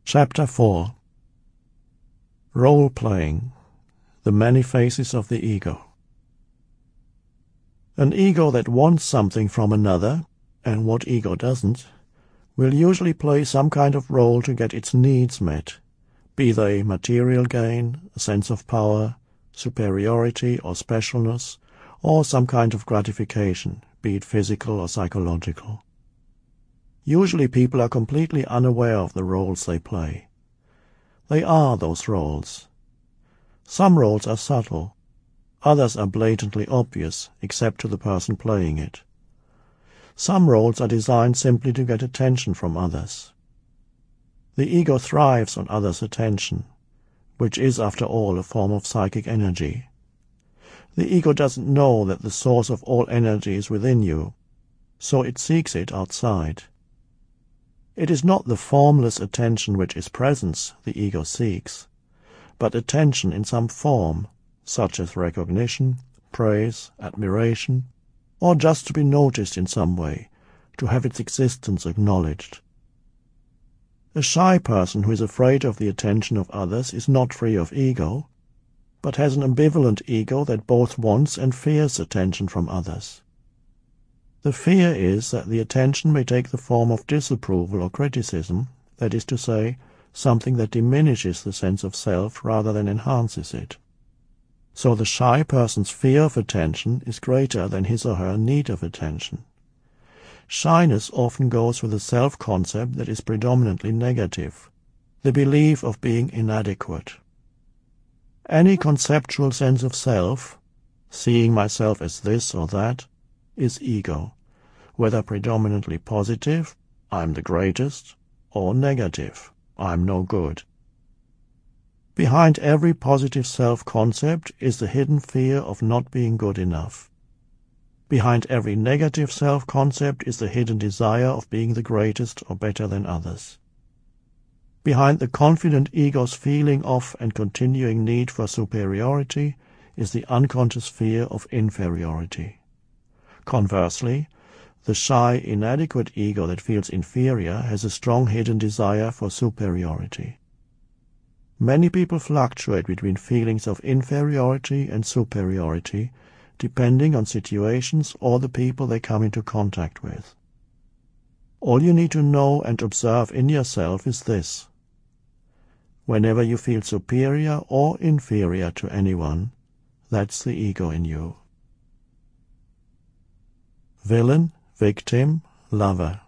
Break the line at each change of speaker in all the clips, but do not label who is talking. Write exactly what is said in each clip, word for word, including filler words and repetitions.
Chapter four. Role-playing, the many faces of the ego. An ego that wants something from another, and what ego doesn't, will usually play some kind of role to get its needs met, be they material gain, a sense of power, superiority or specialness, or some kind of gratification, be it physical or psychological. Usually people are completely unaware of the roles they play. They are those roles. Some roles are subtle, others are blatantly obvious, except to the person playing it. Some roles are designed simply to get attention from others. The ego thrives on others' attention, which is, after all, a form of psychic energy. The ego doesn't know that the source of all energy is within you, so it seeks it outside. It is not the formless attention which is presence the ego seeks, but attention in some form, such as recognition, praise, admiration, or just to be noticed in some way, to have its existence acknowledged. A shy person who is afraid of the attention of others is not free of ego, but has an ambivalent ego that both wants and fears attention from others. The fear is that the attention may take the form of disapproval or criticism, that is to say, something that diminishes the sense of self rather than enhances it. So the shy person's fear of attention is greater than his or her need of attention. Shyness often goes with a self-concept that is predominantly negative, the belief of being inadequate. Any conceptual sense of self, seeing myself as this or that, is ego, whether predominantly positive, I'm the greatest, or negative, I'm no good. Behind every positive self-concept is the hidden fear of not being good enough. Behind every negative self-concept is the hidden desire of being the greatest or better than others. Behind the confident ego's feeling of and continuing need for superiority is the unconscious fear of inferiority. Conversely, the shy, inadequate ego that feels inferior has a strong hidden desire for superiority. Many people fluctuate between feelings of inferiority and superiority, depending on situations or the people they come into contact with. All you need to know and observe in yourself is this. Whenever you feel superior or inferior to anyone, that's the ego in you. Villain, victim, lover.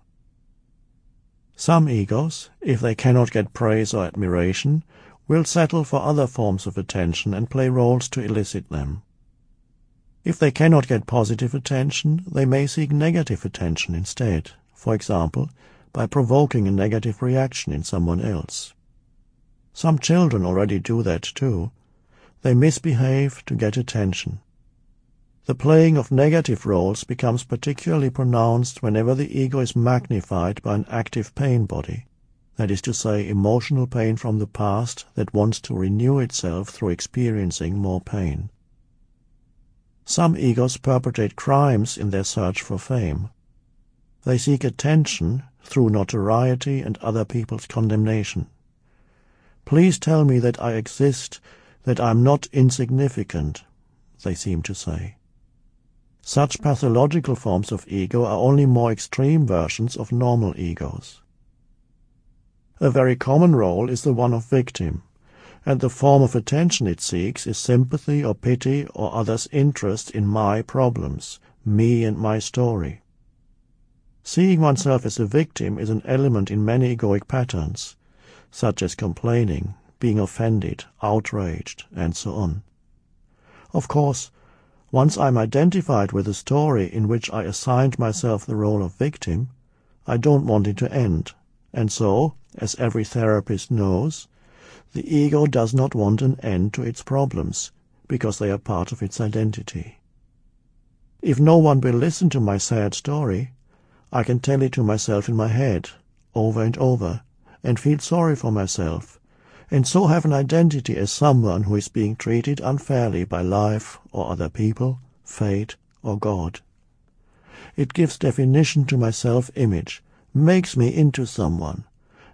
Some egos, if they cannot get praise or admiration, will settle for other forms of attention and play roles to elicit them. If they cannot get positive attention, they may seek negative attention instead, for example, by provoking a negative reaction in someone else. Some children already do that too. They misbehave to get attention. The playing of negative roles becomes particularly pronounced whenever the ego is magnified by an active pain body, that is to say, emotional pain from the past that wants to renew itself through experiencing more pain. Some egos perpetrate crimes in their search for fame. They seek attention through notoriety and other people's condemnation. Please tell me that I exist, that I am not insignificant, they seem to say. Such pathological forms of ego are only more extreme versions of normal egos. A very common role is the one of victim, and the form of attention it seeks is sympathy or pity or others' interest in my problems, me and my story. Seeing oneself as a victim is an element in many egoic patterns, such as complaining, being offended, outraged, and so on. Of course, once I'm identified with a story in which I assigned myself the role of victim, I don't want it to end, and so, as every therapist knows, the ego does not want an end to its problems, because they are part of its identity. If no one will listen to my sad story, I can tell it to myself in my head, over and over, and feel sorry for myself, and so have an identity as someone who is being treated unfairly by life or other people, fate or God. It gives definition to my self-image, makes me into someone,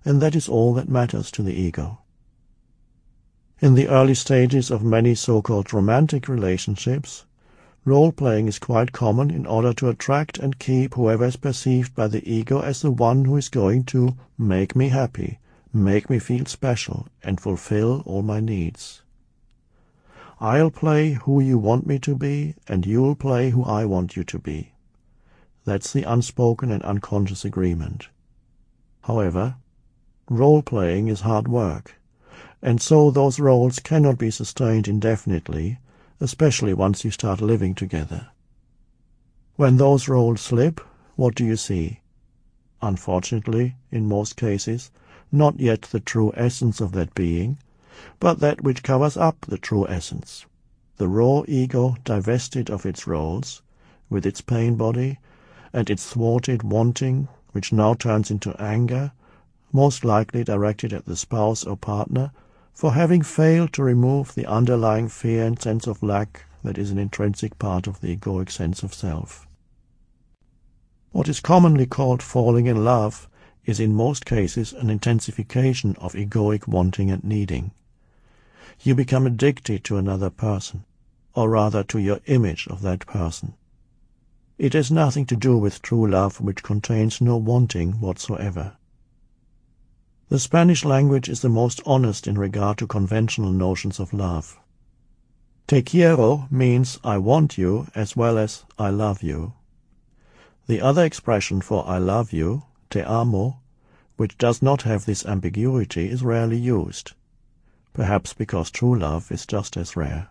and that is all that matters to the ego. In the early stages of many so-called romantic relationships, role-playing is quite common in order to attract and keep whoever is perceived by the ego as the one who is going to make me happy, make me feel special, and fulfill all my needs. I'll play who you want me to be, and you'll play who I want you to be. That's the unspoken and unconscious agreement. However, role-playing is hard work, and so those roles cannot be sustained indefinitely, especially once you start living together. When those roles slip, what do you see? Unfortunately, in most cases, not yet the true essence of that being, but that which covers up the true essence, the raw ego divested of its roles, with its pain body, and its thwarted wanting, which now turns into anger, most likely directed at the spouse or partner, for having failed to remove the underlying fear and sense of lack that is an intrinsic part of the egoic sense of self. What is commonly called falling in love is in most cases an intensification of egoic wanting and needing. You become addicted to another person, or rather to your image of that person. It has nothing to do with true love, which contains no wanting whatsoever. The Spanish language is the most honest in regard to conventional notions of love. Te quiero means I want you as well as I love you. The other expression for I love you, te amo, which does not have this ambiguity, is rarely used, perhaps because true love is just as rare.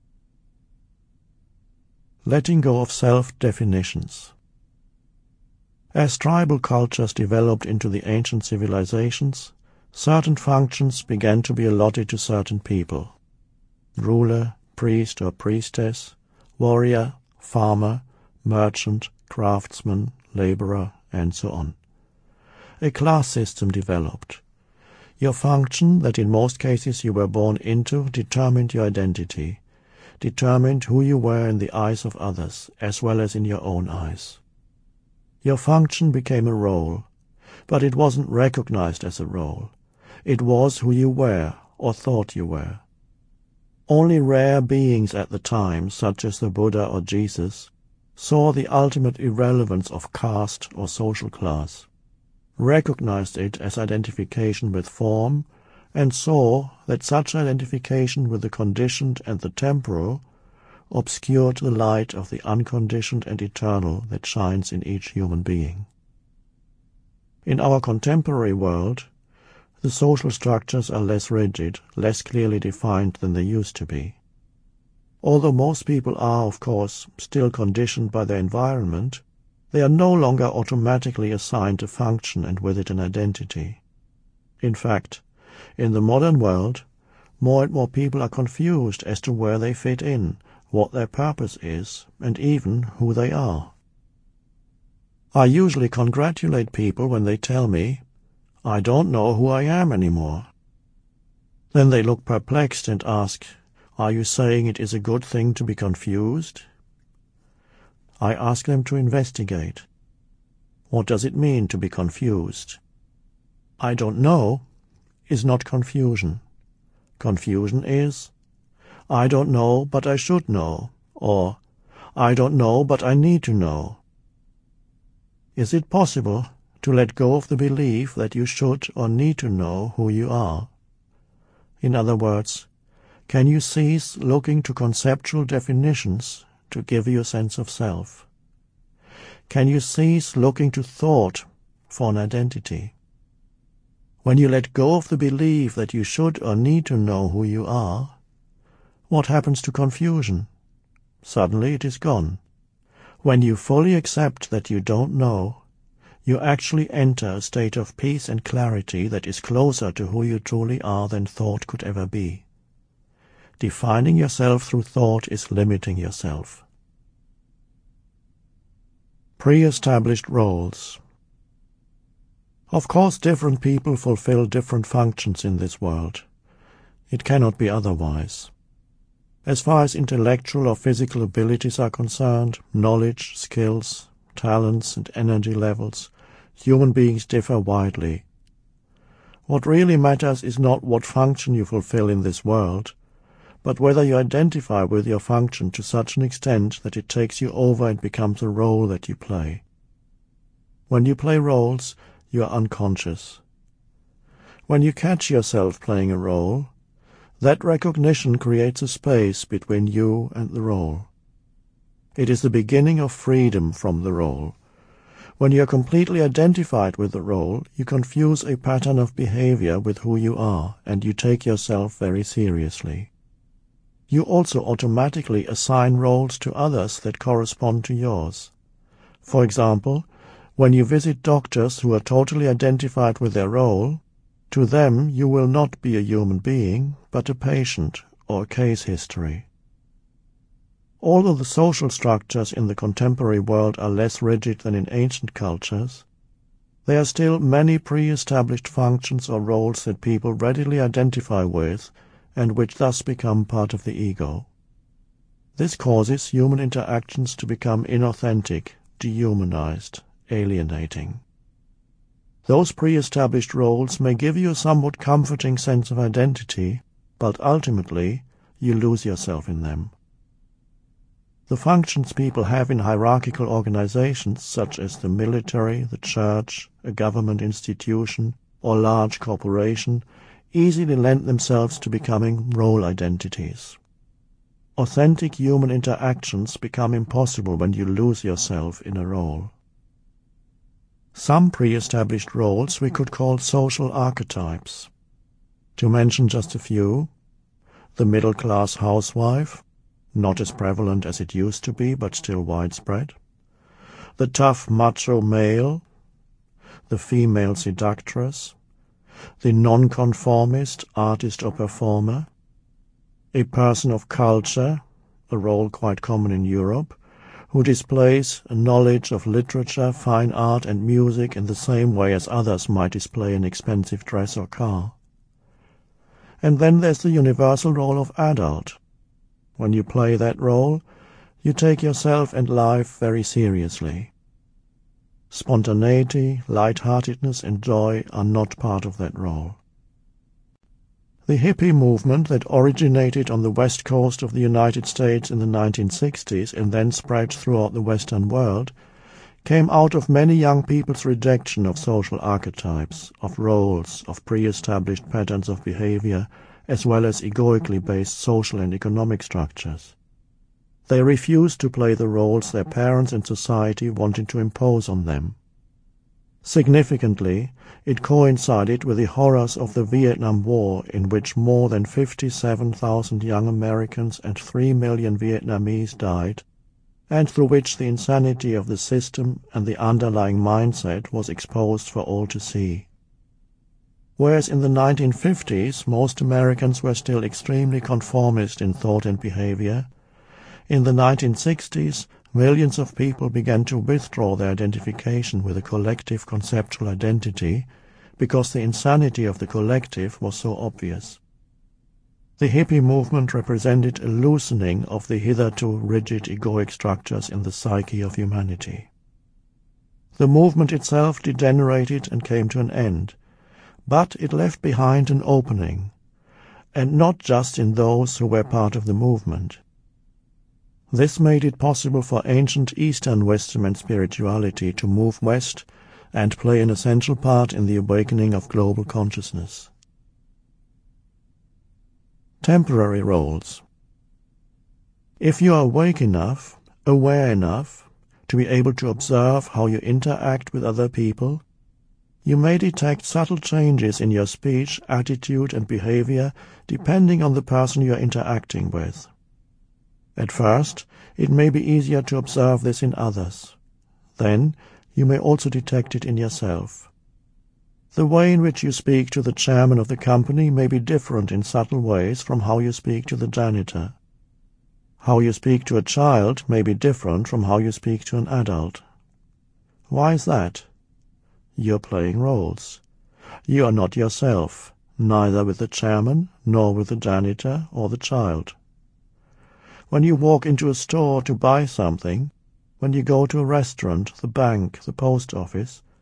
Letting go of self-definitions. As tribal cultures developed into the ancient civilizations, certain functions began to be allotted to certain people: ruler, priest or priestess, warrior, farmer, merchant, craftsman, laborer, and so on. A class system developed. Your function, that in most cases you were born into, determined your identity, determined who you were in the eyes of others, as well as in your own eyes. Your function became a role, but it wasn't recognized as a role. It was who you were, or thought you were. Only rare beings at the time, such as the Buddha or Jesus, saw the ultimate irrelevance of caste or social class, recognized it as identification with form, and saw that such identification with the conditioned and the temporal obscured the light of the unconditioned and eternal that shines in each human being. In our contemporary world, the social structures are less rigid, less clearly defined than they used to be. Although most people are, of course, still conditioned by their environment, they are no longer automatically assigned a function and with it an identity. In fact, in the modern world, more and more people are confused as to where they fit in, what their purpose is, and even who they are. I usually congratulate people when they tell me, "I don't know who I am anymore." Then they look perplexed and ask, "Are you saying it is a good thing to be confused?" I ask them to investigate. What does it mean to be confused? "I don't know" is not confusion. Confusion is, "I don't know, but I should know," or "I don't know, but I need to know." Is it possible to let go of the belief that you should or need to know who you are? In other words, can you cease looking to conceptual definitions to give you a sense of self? Can you cease looking to thought for an identity? When you let go of the belief that you should or need to know who you are, what happens to confusion? Suddenly it is gone. When you fully accept that you don't know, you actually enter a state of peace and clarity that is closer to who you truly are than thought could ever be. Defining yourself through thought is limiting yourself. Pre-established roles. Of course, different people fulfill different functions in this world. It cannot be otherwise. As far as intellectual or physical abilities are concerned, knowledge, skills, talents, and energy levels, human beings differ widely. What really matters is not what function you fulfill in this world, but whether you identify with your function to such an extent that it takes you over and becomes a role that you play. When you play roles, you are unconscious. When you catch yourself playing a role, that recognition creates a space between you and the role. It is the beginning of freedom from the role. When you are completely identified with the role, you confuse a pattern of behavior with who you are, and you take yourself very seriously. You also automatically assign roles to others that correspond to yours. For example, when you visit doctors who are totally identified with their role, to them you will not be a human being, but a patient or a case history. Although the social structures in the contemporary world are less rigid than in ancient cultures, there are still many pre-established functions or roles that people readily identify with and which thus become part of the ego. This causes human interactions to become inauthentic, dehumanized, alienating. Those pre-established roles may give you a somewhat comforting sense of identity, but ultimately you lose yourself in them. The functions people have in hierarchical organizations such as the military, the church, a government institution, or large corporation easily lend themselves to becoming role identities. Authentic human interactions become impossible when you lose yourself in a role. Some pre-established roles we could call social archetypes. To mention just a few, the middle-class housewife, not as prevalent as it used to be but still widespread, the tough macho male, the female seductress, the nonconformist artist or performer, a person of culture, a role quite common in Europe, who displays a knowledge of literature, fine art and music in the same way as others might display an expensive dress or car. And then there's the universal role of adult. When you play that role, you take yourself and life very seriously. Spontaneity, light-heartedness and joy are not part of that role. The hippie movement that originated on the west coast of the United States in the nineteen sixties and then spread throughout the Western world came out of many young people's rejection of social archetypes, of roles, of pre-established patterns of behavior, as well as egoically based social and economic structures. They refused to play the roles their parents and society wanted to impose on them. Significantly, it coincided with the horrors of the Vietnam War, in which more than fifty-seven thousand young Americans and three million Vietnamese died, and through which the insanity of the system and the underlying mindset was exposed for all to see. Whereas in the nineteen fifties most Americans were still extremely conformist in thought and behavior, in the nineteen sixties millions of people began to withdraw their identification with a collective conceptual identity because the insanity of the collective was so obvious. The hippie movement represented a loosening of the hitherto rigid egoic structures in the psyche of humanity. The movement itself degenerated and came to an end, but it left behind an opening, and not just in those who were part of the movement. This made it possible for ancient Eastern Western spirituality to move west and play an essential part in the awakening of global consciousness. Temporary roles. If you are awake enough, aware enough, to be able to observe how you interact with other people, you may detect subtle changes in your speech, attitude and behavior depending on the person you are interacting with. At first, it may be easier to observe this in others. Then, you may also detect it in yourself. The way in which you speak to the chairman of the company may be different in subtle ways from how you speak to the janitor. How you speak to a child may be different from how you speak to an adult. Why is that? You're playing roles. You are not yourself, neither with the chairman, nor with the janitor or the child. When you walk into a store to buy something, when you go to a restaurant, the bank, the post office,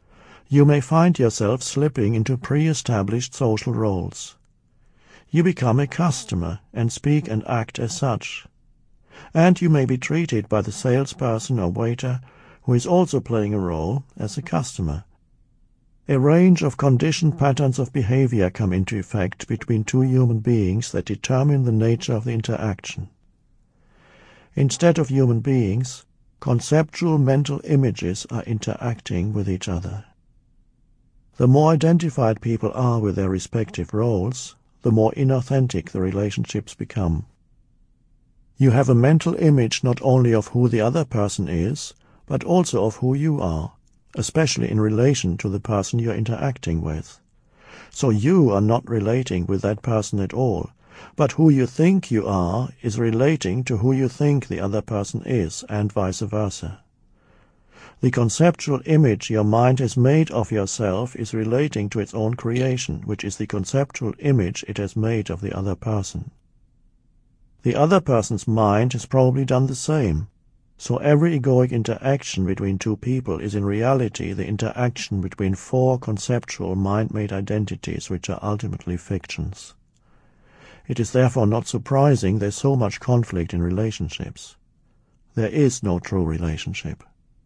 you may find yourself slipping into pre-established social roles. You become a customer and speak and act as such. And you may be treated by the salesperson or waiter who is also playing a role as a customer. A range of conditioned patterns of behavior come into effect between two human beings that determine the nature of the interaction. Instead of human beings, conceptual mental images are interacting with each other. The more identified people are with their respective roles, the more inauthentic the relationships become. You have a mental image not only of who the other person is, but also of who you are, especially in relation to the person you are interacting with. So you are not relating with that person at all, but who you think you are is relating to who you think the other person is, and vice versa. The conceptual image your mind has made of yourself is relating to its own creation, which is the conceptual image it has made of the other person. The other person's mind has probably done the same, so every egoic interaction between two people is in reality the interaction between four conceptual mind-made identities which are ultimately fictions. It is therefore not surprising there is so much conflict in relationships. There is no true relationship.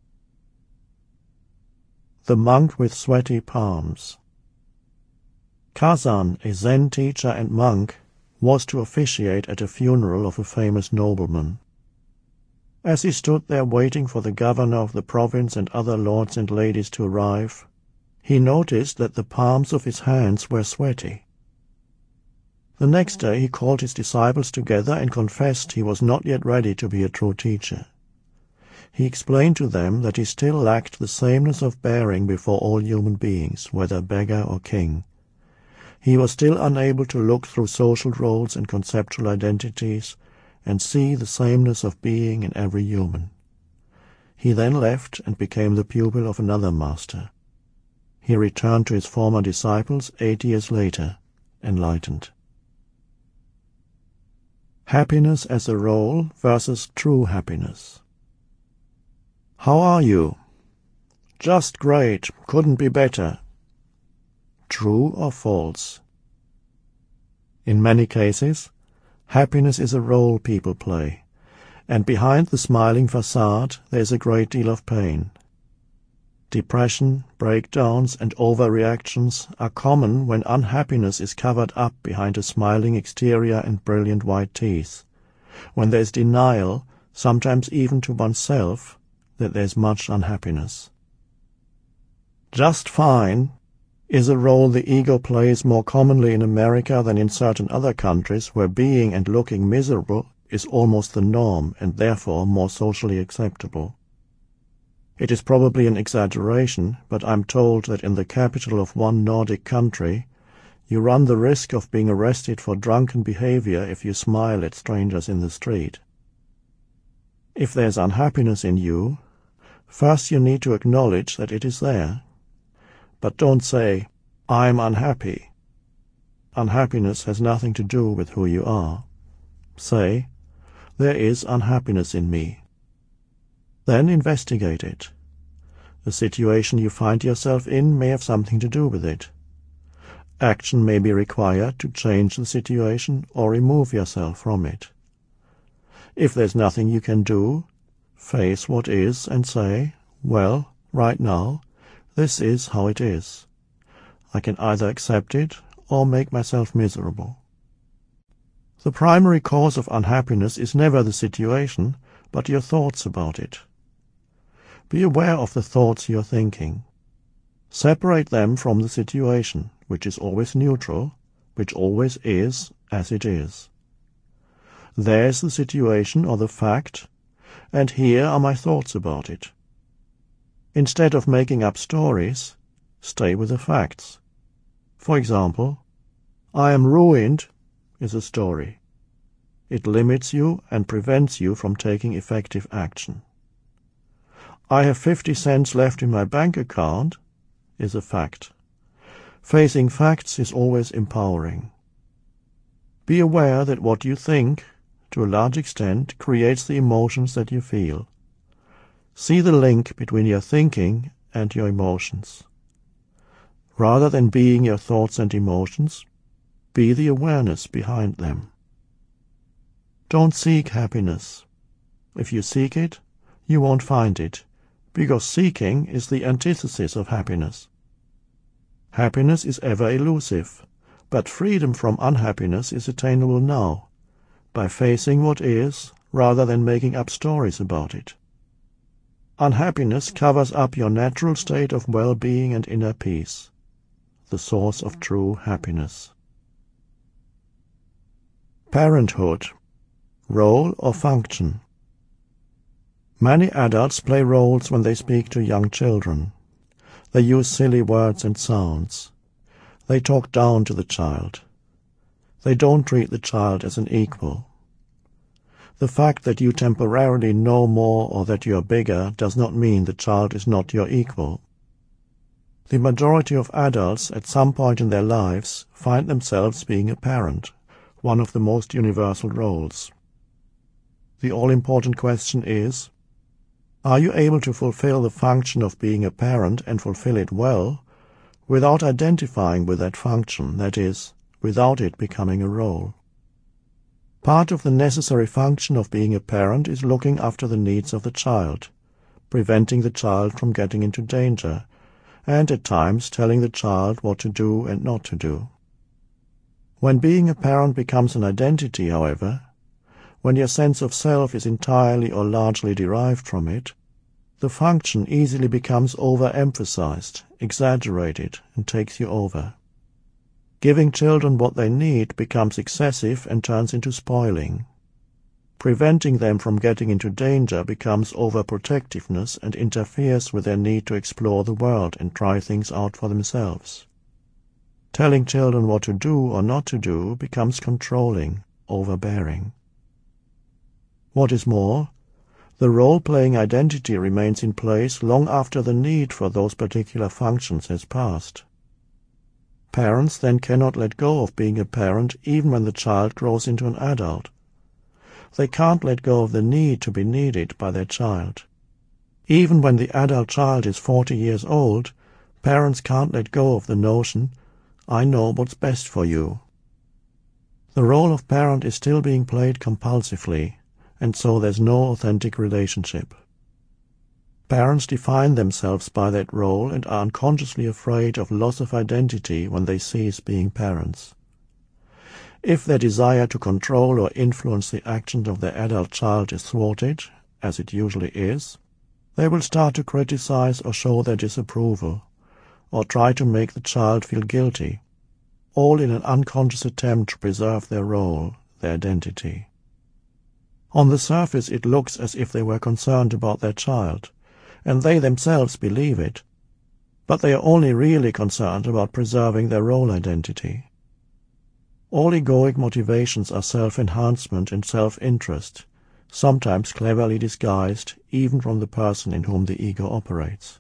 The monk with sweaty palms. Kazan, a Zen teacher and monk, was to officiate at a funeral of a famous nobleman. As he stood there waiting for the governor of the province and other lords and ladies to arrive, he noticed that the palms of his hands were sweaty. The next day he called his disciples together and confessed he was not yet ready to be a true teacher. He explained to them that he still lacked the sameness of bearing before all human beings, whether beggar or king. He was still unable to look through social roles and conceptual identities and see the sameness of being in every human. He then left and became the pupil of another master. He returned to his former disciples eight years later, enlightened. Happiness as a role versus true happiness. How are you? Just great, couldn't be better. True or false? In many cases, happiness is a role people play, and behind the smiling facade there is a great deal of pain. Depression, breakdowns, and overreactions are common when unhappiness is covered up behind a smiling exterior and brilliant white teeth, when there is denial, sometimes even to oneself, that there is much unhappiness. Just fine is a role the ego plays more commonly in America than in certain other countries where being and looking miserable is almost the norm and therefore more socially acceptable. It is probably an exaggeration, but I'm told that in the capital of one Nordic country you run the risk of being arrested for drunken behavior if you smile at strangers in the street. If there's unhappiness in you, first you need to acknowledge that it is there. But don't say, I'm unhappy. Unhappiness has nothing to do with who you are. Say, there is unhappiness in me. Then investigate it. The situation you find yourself in may have something to do with it. Action may be required to change the situation or remove yourself from it. If there's nothing you can do, face what is and say, well, right now, this is how it is. I can either accept it or make myself miserable. The primary cause of unhappiness is never the situation, but your thoughts about it. Be aware of the thoughts you are thinking. Separate them from the situation, which is always neutral, which always is as it is. There's the situation or the fact, and here are my thoughts about it. Instead of making up stories, stay with the facts. For example, I am ruined is a story. It limits you and prevents you from taking effective action. I have fifty cents left in my bank account is a fact. Facing facts is always empowering. Be aware that what you think, to a large extent, creates the emotions that you feel. See the link between your thinking and your emotions. Rather than being your thoughts and emotions, be the awareness behind them. Don't seek happiness. If you seek it, you won't find it, because seeking is the antithesis of happiness. Happiness is ever elusive, but freedom from unhappiness is attainable now, by facing what is, rather than making up stories about it. Unhappiness covers up your natural state of well-being and inner peace, the source of true happiness. Parenthood, role or function. Many adults play roles when they speak to young children. They use silly words and sounds. They talk down to the child. They don't treat the child as an equal. The fact that you temporarily know more or that you are bigger does not mean the child is not your equal. The majority of adults at some point in their lives find themselves being a parent, one of the most universal roles. The all-important question is, are you able to fulfill the function of being a parent and fulfill it well, without identifying with that function, that is, without it becoming a role? Part of the necessary function of being a parent is looking after the needs of the child, preventing the child from getting into danger, and at times telling the child what to do and not to do. When being a parent becomes an identity, however, when your sense of self is entirely or largely derived from it, the function easily becomes overemphasized, exaggerated, and takes you over. Giving children what they need becomes excessive and turns into spoiling. Preventing them from getting into danger becomes overprotectiveness and interferes with their need to explore the world and try things out for themselves. Telling children what to do or not to do becomes controlling, overbearing. What is more, the role-playing identity remains in place long after the need for those particular functions has passed. Parents then cannot let go of being a parent even when the child grows into an adult. They can't let go of the need to be needed by their child. Even when the adult child is forty years old, parents can't let go of the notion, I know what's best for you. The role of parent is still being played compulsively, and so there's no authentic relationship. Parents define themselves by that role and are unconsciously afraid of loss of identity when they cease being parents. If their desire to control or influence the actions of their adult child is thwarted, as it usually is, they will start to criticize or show their disapproval, or try to make the child feel guilty, all in an unconscious attempt to preserve their role, their identity. On the surface it looks as if they were concerned about their child, and they themselves believe it, but they are only really concerned about preserving their role identity. All egoic motivations are self-enhancement and self-interest, sometimes cleverly disguised even from the person in whom the ego operates.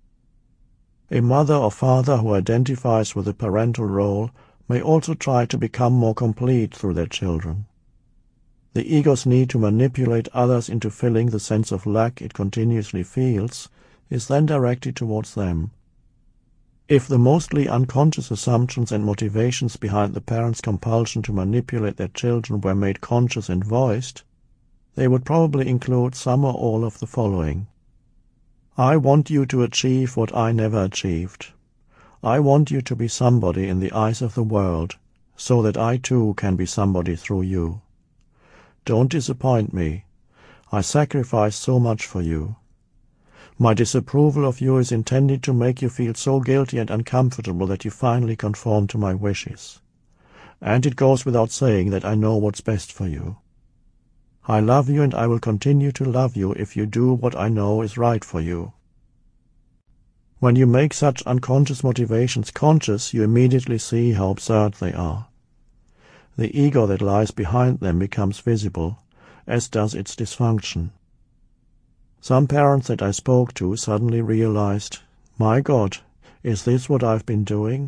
A mother or father who identifies with the parental role may also try to become more complete through their children. The ego's need to manipulate others into filling the sense of lack it continuously feels is then directed towards them. If the mostly unconscious assumptions and motivations behind the parents' compulsion to manipulate their children were made conscious and voiced, they would probably include some or all of the following. I want you to achieve what I never achieved. I want you to be somebody in the eyes of the world, so that I too can be somebody through you. Don't disappoint me. I sacrificed so much for you. My disapproval of you is intended to make you feel so guilty and uncomfortable that you finally conform to my wishes. And it goes without saying that I know what's best for you. I love you and I will continue to love you if you do what I know is right for you. When you make such unconscious motivations conscious, you immediately see how absurd they are. The ego that lies behind them becomes visible, as does its dysfunction. Some parents that I spoke to suddenly realized, my God, is this what I've been doing?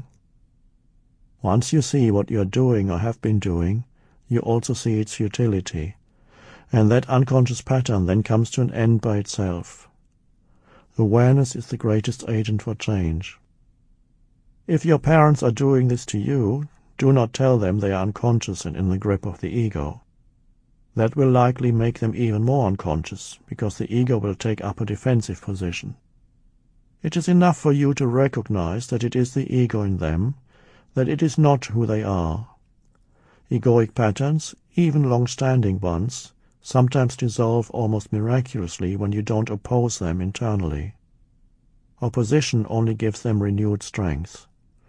Once you see what you are doing or have been doing, you also see its futility, and that unconscious pattern then comes to an end by itself. Awareness is the greatest agent for change. If your parents are doing this to you, do not tell them they are unconscious and in the grip of the ego. That will likely make them even more unconscious, because the ego will take up a defensive position. It is enough for you to recognize that it is the ego in them, that it is not who they are. Egoic patterns, even long-standing ones, sometimes dissolve almost miraculously when you don't oppose them internally. Opposition only gives them renewed strength.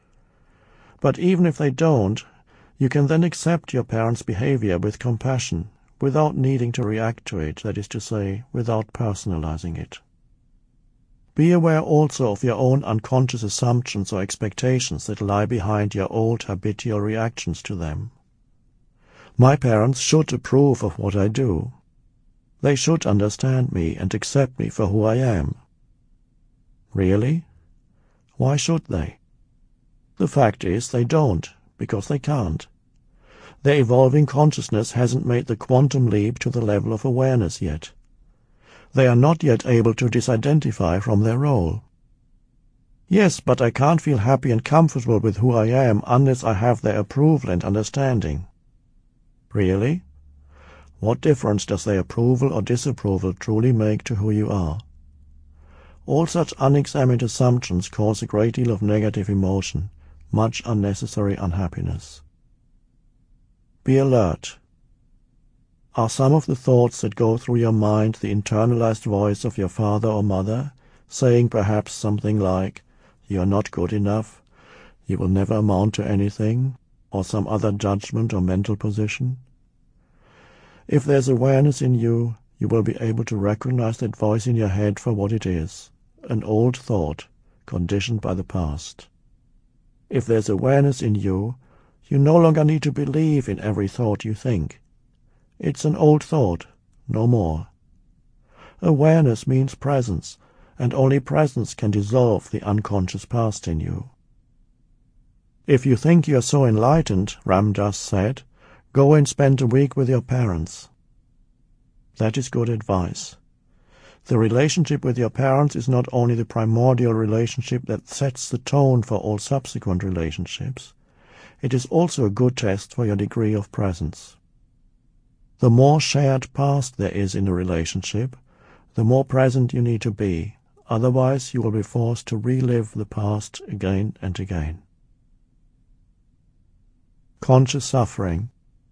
But even if they don't, you can then accept your parents' behavior with compassion, without needing to react to it, that is to say, without personalizing it. Be aware also of your own unconscious assumptions or expectations that lie behind your old habitual reactions to them. My parents should approve of what I do. They should understand me and accept me for who I am. Really? Why should they? The fact is they don't, because they can't. Their evolving consciousness hasn't made the quantum leap to the level of awareness yet. They are not yet able to disidentify from their role. Yes, but I can't feel happy and comfortable with who I am unless I have their approval and understanding. Really? What difference does their approval or disapproval truly make to who you are? All such unexamined assumptions cause a great deal of negative emotion, much unnecessary unhappiness. Be alert. Are some of the thoughts that go through your mind the internalized voice of your father or mother, saying perhaps something like, "You are not good enough, you will never amount to anything," or some other judgment or mental position? If there's awareness in you, you will be able to recognize that voice in your head for what it is, an old thought, conditioned by the past. If there's awareness in you, you no longer need to believe in every thought you think. It's an old thought, no more. Awareness means presence, and only presence can dissolve the unconscious past in you. If you think you are so enlightened, Ram Dass said, go and spend a week with your parents. That is good advice. The relationship with your parents is not only the primordial relationship that sets the tone for all subsequent relationships, it is also a good test for your degree of presence. The more shared past there is in a relationship, the more present you need to be, otherwise you will be forced to relive the past again and again. Conscious suffering.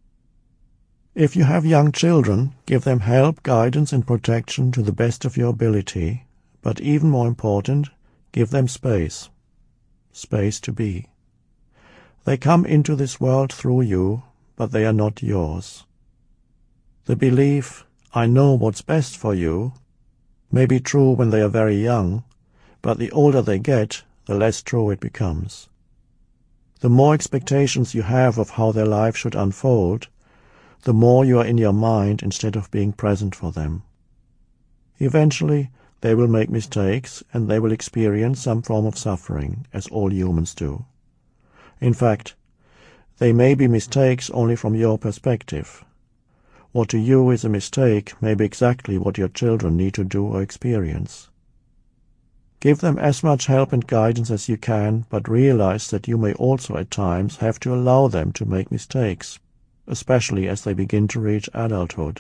If you have young children, give them help, guidance and protection to the best of your ability, but even more important, give them space. Space to be. They come into this world through you, but they are not yours. The belief, "I know what's best for you," may be true when they are very young, but the older they get, the less true it becomes. The more expectations you have of how their life should unfold, the more you are in your mind instead of being present for them. Eventually, they will make mistakes and they will experience some form of suffering, as all humans do. In fact, they may be mistakes only from your perspective. What to you is a mistake may be exactly what your children need to do or experience. Give them as much help and guidance as you can, but realize that you may also at times have to allow them to make mistakes, especially as they begin to reach adulthood.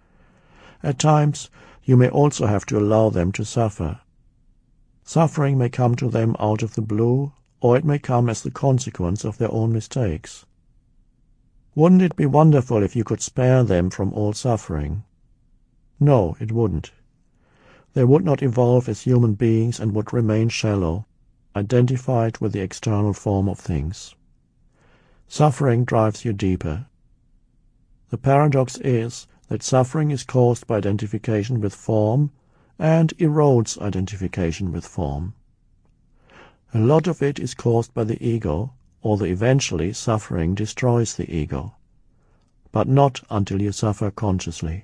At times, you may also have to allow them to suffer. Suffering may come to them out of the blue, or it may come as the consequence of their own mistakes. Wouldn't it be wonderful if you could spare them from all suffering? No, it wouldn't. They would not evolve as human beings and would remain shallow, identified with the external form of things. Suffering drives you deeper. The paradox is that suffering is caused by identification with form and erodes identification with form. A lot of it is caused by the ego, although eventually suffering destroys the ego. But not until you suffer consciously.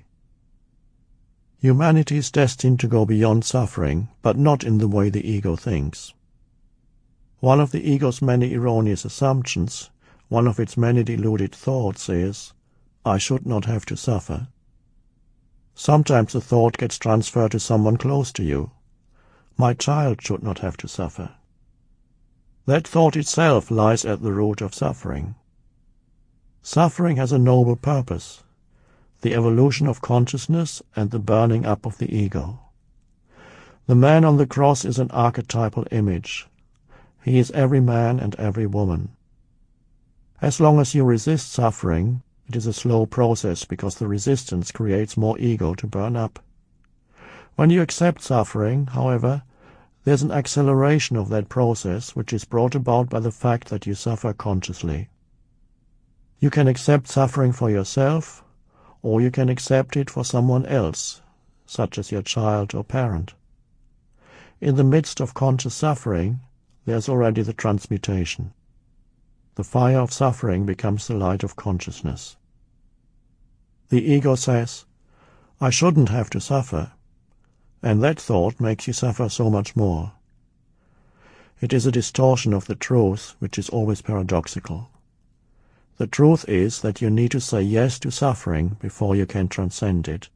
Humanity is destined to go beyond suffering, but not in the way the ego thinks. One of the ego's many erroneous assumptions, one of its many deluded thoughts is, "I should not have to suffer." Sometimes the thought gets transferred to someone close to you. "My child should not have to suffer." That thought itself lies at the root of suffering. Suffering has a noble purpose, the evolution of consciousness and the burning up of the ego. The man on the cross is an archetypal image. He is every man and every woman. As long as you resist suffering, it is a slow process because the resistance creates more ego to burn up. When you accept suffering, however, there's an acceleration of that process which is brought about by the fact that you suffer consciously. You can accept suffering for yourself, or you can accept it for someone else, such as your child or parent. In the midst of conscious suffering, there's already the transmutation. The fire of suffering becomes the light of consciousness. The ego says, I shouldn't have to suffer, and that thought makes you suffer so much more. It is a distortion of the truth which is always paradoxical. The truth is that you need to say yes to suffering before you can transcend it.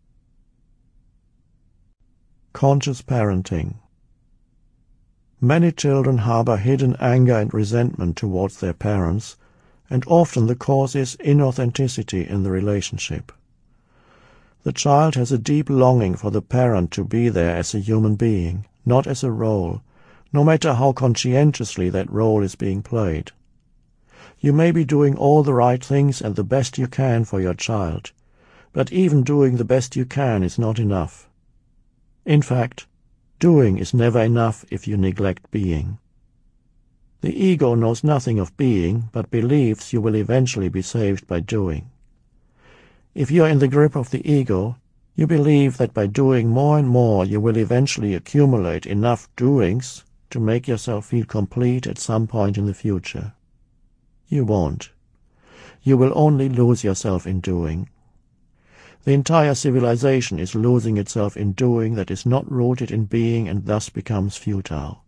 Conscious parenting. Many children harbor hidden anger and resentment towards their parents, and often the cause is inauthenticity in the relationship. The child has a deep longing for the parent to be there as a human being, not as a role, no matter how conscientiously that role is being played. You may be doing all the right things and the best you can for your child, but even doing the best you can is not enough. In fact, doing is never enough if you neglect being. The ego knows nothing of being, but believes you will eventually be saved by doing. If you are in the grip of the ego, you believe that by doing more and more you will eventually accumulate enough doings to make yourself feel complete at some point in the future. You won't. You will only lose yourself in doing. The entire civilization is losing itself in doing that is not rooted in being and thus becomes futile.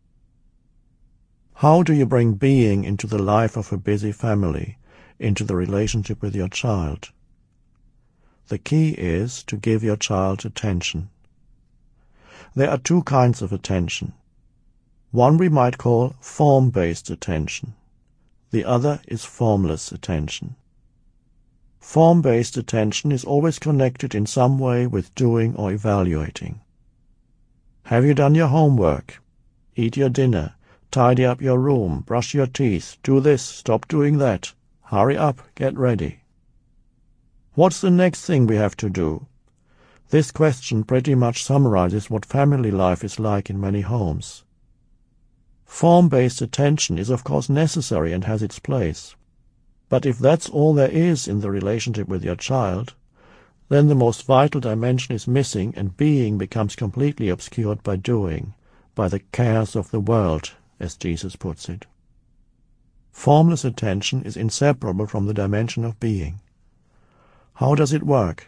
How do you bring being into the life of a busy family, into the relationship with your child? The key is to give your child attention. There are two kinds of attention. One we might call form-based attention. The other is formless attention. Form-based attention is always connected in some way with doing or evaluating. Have you done your homework? Eat your dinner. Tidy up your room. Brush your teeth. Do this. Stop doing that. Hurry up. Get ready. What's the next thing we have to do? This question pretty much summarizes what family life is like in many homes. Form-based attention is of course necessary and has its place. But if that's all there is in the relationship with your child, then the most vital dimension is missing and being becomes completely obscured by doing, by the cares of the world, as Jesus puts it. Formless attention is inseparable from the dimension of being. How does it work?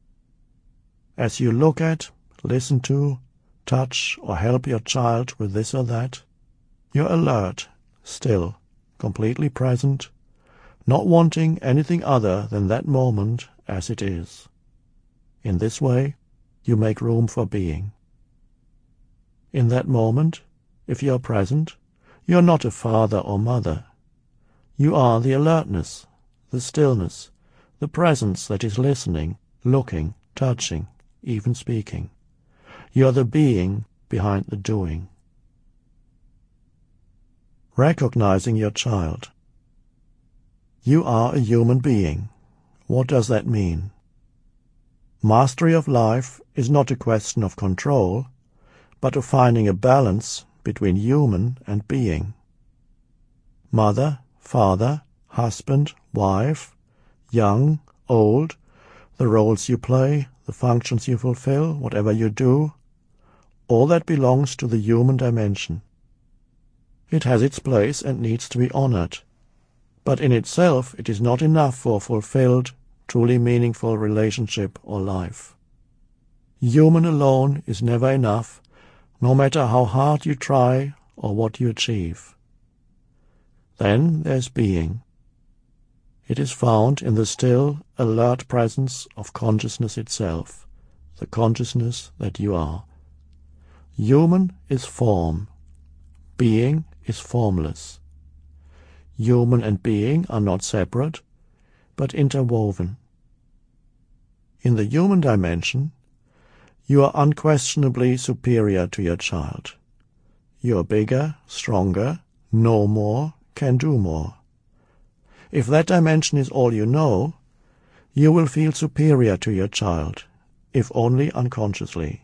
As you look at, listen to, touch, or help your child with this or that, you're alert, still, completely present, not wanting anything other than that moment as it is. In this way, you make room for being. In that moment, if you are present, you are not a father or mother. You are the alertness, the stillness, the presence that is listening, looking, touching, even speaking. You are the being behind the doing. Recognizing your child. You are a human being. What does that mean? Mastery of life is not a question of control, but of finding a balance between human and being. Mother, father, husband, wife, young, old, the roles you play, the functions you fulfill, whatever you do, all that belongs to the human dimension. It has its place and needs to be honored, but in itself it is not enough for a fulfilled, truly meaningful relationship or life. Human alone is never enough, no matter how hard you try or what you achieve. Then there's being. It is found in the still, alert presence of consciousness itself, the consciousness that you are. Human is form. Being is formless. Human and being are not separate, but interwoven. In the human dimension, you are unquestionably superior to your child. You are bigger, stronger, know more, can do more. If that dimension is all you know, you will feel superior to your child, if only unconsciously.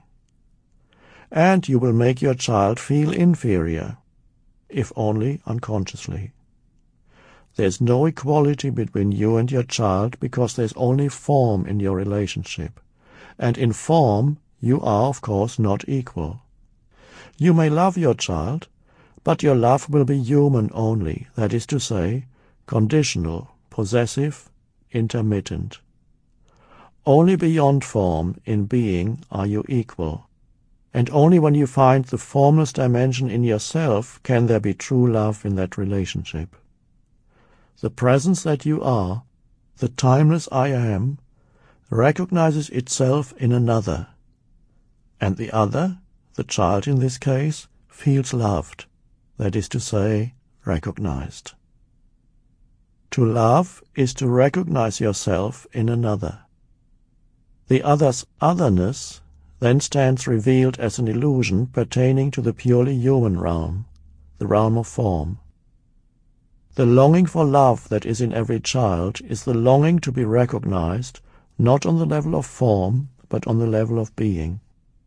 And you will make your child feel inferior, if only unconsciously. There's no equality between you and your child because there's only form in your relationship. And in form, you are, of course, not equal. You may love your child, but your love will be human only, that is to say, conditional, possessive, intermittent. Only beyond form, in being, are you equal. And only when you find the formless dimension in yourself can there be true love in that relationship. The presence that you are, the timeless I am, recognizes itself in another. And the other, the child in this case, feels loved, that is to say, recognized. To love is to recognize yourself in another. The other's otherness then stands revealed as an illusion pertaining to the purely human realm, the realm of form. The longing for love that is in every child is the longing to be recognized not on the level of form, but on the level of being.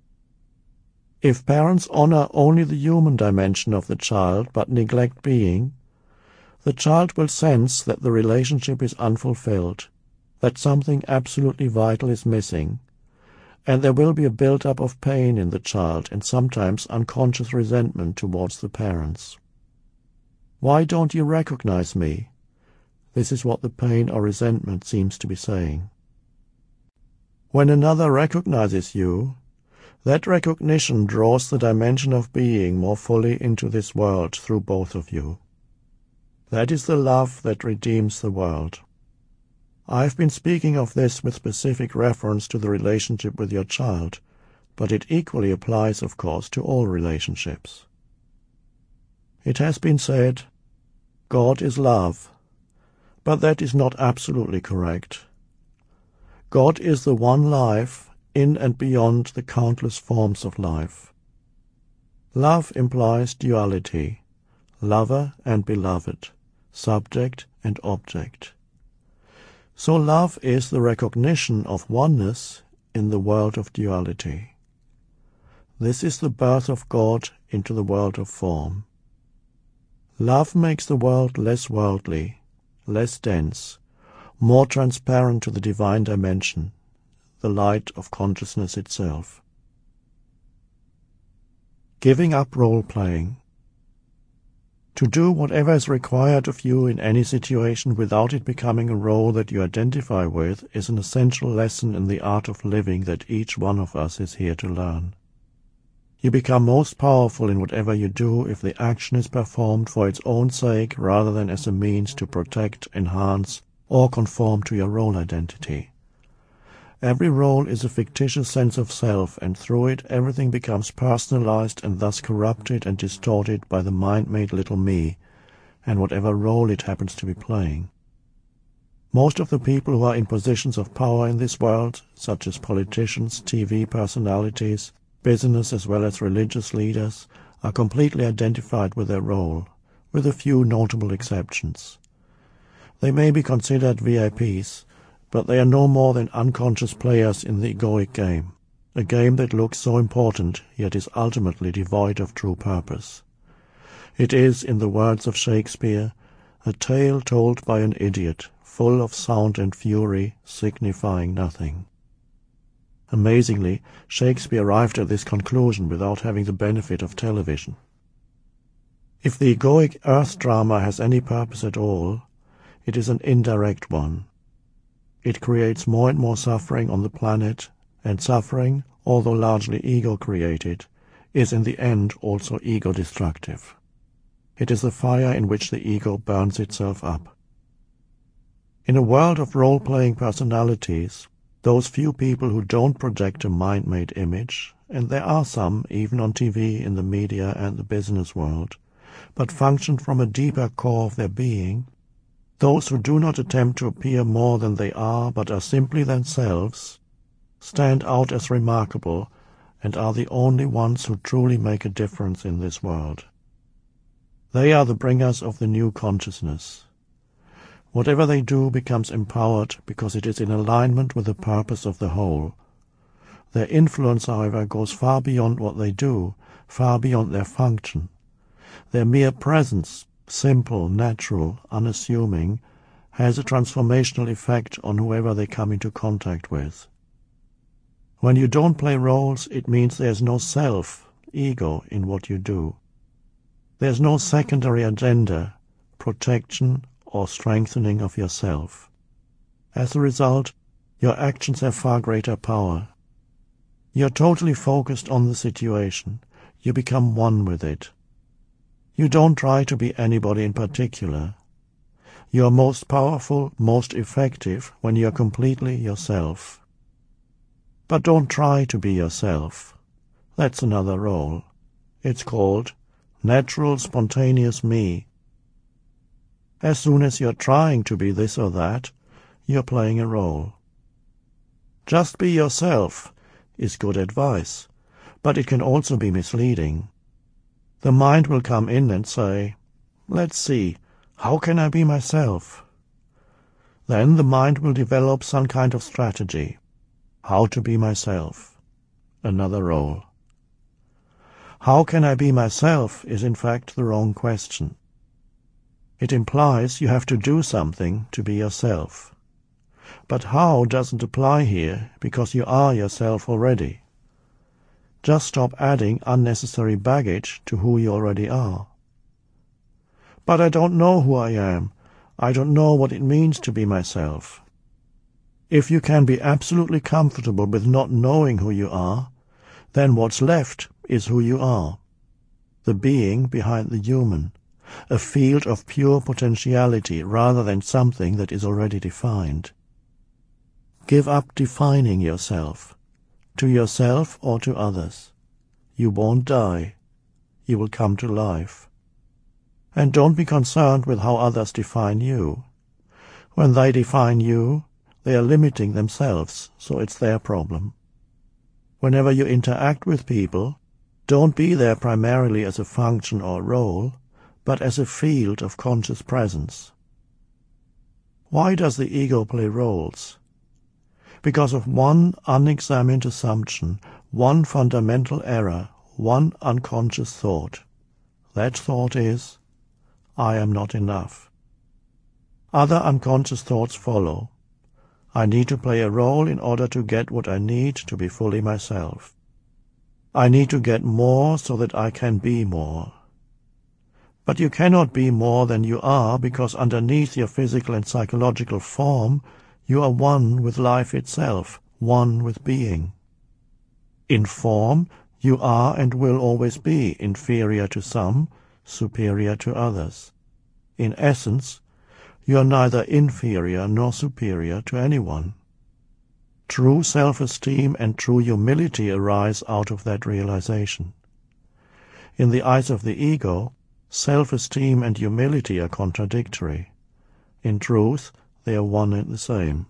If parents honor only the human dimension of the child but neglect being, the child will sense that the relationship is unfulfilled, that something absolutely vital is missing, and there will be a build-up of pain in the child and sometimes unconscious resentment towards the parents. Why don't you recognize me? This is what the pain or resentment seems to be saying. When another recognizes you, that recognition draws the dimension of being more fully into this world through both of you. That is the love that redeems the world. I've been speaking of this with specific reference to the relationship with your child, but it equally applies, of course, to all relationships. It has been said, God is love, but that is not absolutely correct. God is the one life in and beyond the countless forms of life. Love implies duality, lover and beloved, subject and object. So love is the recognition of oneness in the world of duality. This is the birth of God into the world of form. Love makes the world less worldly, less dense, more transparent to the divine dimension, the light of consciousness itself. Giving up role-playing. To do whatever is required of you in any situation without it becoming a role that you identify with is an essential lesson in the art of living that each one of us is here to learn. You become most powerful in whatever you do if the action is performed for its own sake rather than as a means to protect, enhance, or conform to your role identity. Every role is a fictitious sense of self, and through it everything becomes personalized and thus corrupted and distorted by the mind-made little me, and whatever role it happens to be playing. Most of the people who are in positions of power in this world, such as politicians, T V personalities, business as well as religious leaders, are completely identified with their role, with a few notable exceptions. They may be considered V I Ps, but they are no more than unconscious players in the egoic game, a game that looks so important, yet is ultimately devoid of true purpose. It is, in the words of Shakespeare, a tale told by an idiot, full of sound and fury, signifying nothing. Amazingly, Shakespeare arrived at this conclusion without having the benefit of television. If the egoic earth drama has any purpose at all, it is an indirect one. It creates more and more suffering on the planet, and suffering, although largely ego-created, is in the end also ego-destructive. It is the fire in which the ego burns itself up. In a world of role-playing personalities, those few people who don't project a mind-made image, and there are some even on T V, in the media and the business world, but function from a deeper core of their being, those who do not attempt to appear more than they are but are simply themselves, stand out as remarkable and are the only ones who truly make a difference in this world. They are the bringers of the new consciousness. Whatever they do becomes empowered because it is in alignment with the purpose of the whole. Their influence, however, goes far beyond what they do, far beyond their function. Their mere presence, simple, natural, unassuming, has a transformational effect on whoever they come into contact with. When you don't play roles, it means there's no self, ego, in what you do. There's no secondary agenda, protection, or strengthening of yourself. As a result, your actions have far greater power. You're totally focused on the situation. You become one with it. You don't try to be anybody in particular. You are most powerful, most effective when you are completely yourself. But don't try to be yourself. That's another role. It's called natural, spontaneous me. As soon as you're trying to be this or that, you're playing a role. Just be yourself is good advice, but it can also be misleading. The mind will come in and say, let's see, how can I be myself? Then the mind will develop some kind of strategy. How to be myself? Another role. How can I be myself is in fact the wrong question. It implies you have to do something to be yourself. But how doesn't apply here because you are yourself already. Just stop adding unnecessary baggage to who you already are. But I don't know who I am. I don't know what it means to be myself. If you can be absolutely comfortable with not knowing who you are, then what's left is who you are, the being behind the human, a field of pure potentiality rather than something that is already defined. Give up defining yourself, to yourself or to others. You won't die. You will come to life. And don't be concerned with how others define you. When they define you, they are limiting themselves, so it's their problem. Whenever you interact with people, don't be there primarily as a function or role, but as a field of conscious presence. Why does the ego play roles? Because of one unexamined assumption, one fundamental error, one unconscious thought. That thought is, I am not enough. Other unconscious thoughts follow. I need to play a role in order to get what I need to be fully myself. I need to get more so that I can be more. But you cannot be more than you are because underneath your physical and psychological form, you are one with life itself, one with being. In form, you are and will always be inferior to some, superior to others. In essence, you are neither inferior nor superior to anyone. True self-esteem and true humility arise out of that realization. In the eyes of the ego, self-esteem and humility are contradictory. In truth, they are one and the same.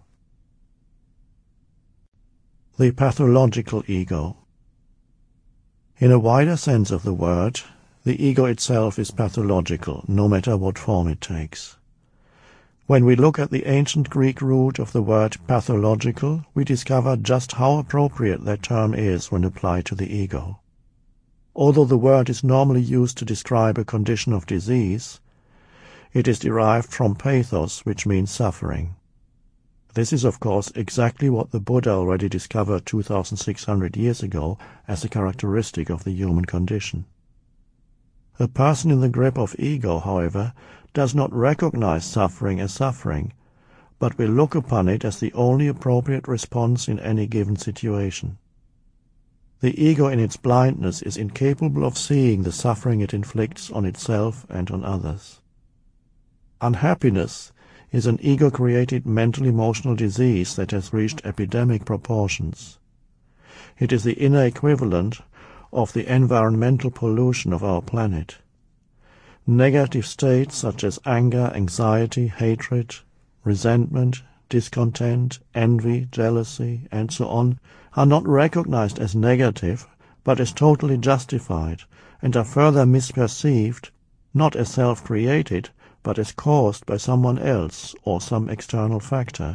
The pathological ego. In a wider sense of the word, the ego itself is pathological, no matter what form it takes. When we look at the ancient Greek root of the word pathological, we discover just how appropriate that term is when applied to the ego. Although the word is normally used to describe a condition of disease, it is derived from pathos, which means suffering. This is, of course, exactly what the Buddha already discovered two thousand six hundred years ago as a characteristic of the human condition. A person in the grip of ego, however, does not recognize suffering as suffering, but will look upon it as the only appropriate response in any given situation. The ego in its blindness is incapable of seeing the suffering it inflicts on itself and on others. Unhappiness is an ego-created mental-emotional disease that has reached epidemic proportions. It is the inner equivalent of the environmental pollution of our planet. Negative states such as anger, anxiety, hatred, resentment, discontent, envy, jealousy, and so on are not recognized as negative, but as totally justified, and are further misperceived, not as self-created, but as caused by someone else or some external factor.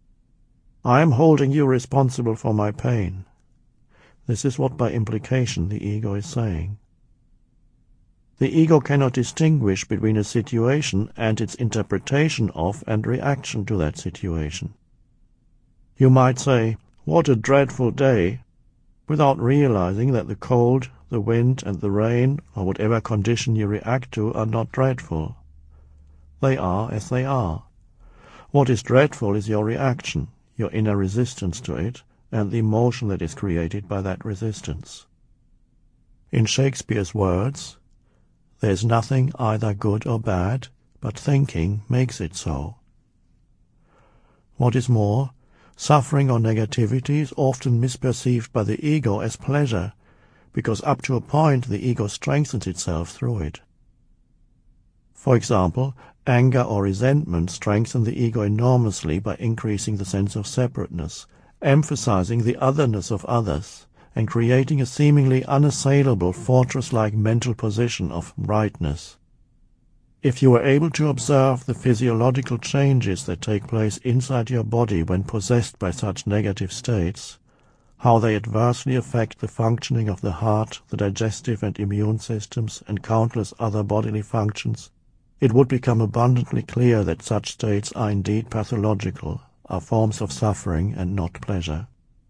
I am holding you responsible for my pain. This is what by implication the ego is saying. The ego cannot distinguish between a situation and its interpretation of and reaction to that situation. You might say, "What a dreadful day," without realizing that the cold, the wind, and the rain, or whatever condition you react to, are not dreadful. They are as they are. What is dreadful is your reaction, your inner resistance to it, and the emotion that is created by that resistance. In Shakespeare's words, "There is nothing either good or bad, but thinking makes it so." What is more, suffering or negativity is often misperceived by the ego as pleasure, because up to a point the ego strengthens itself through it. For example, anger or resentment strengthen the ego enormously by increasing the sense of separateness, emphasizing the otherness of others, and creating a seemingly unassailable fortress-like mental position of rightness. If you were able to observe the physiological changes that take place inside your body when possessed by such negative states, how they adversely affect the functioning of the heart, the digestive and immune systems, and countless other bodily functions, it would become abundantly clear that such states are indeed pathological, are forms of suffering and not pleasure.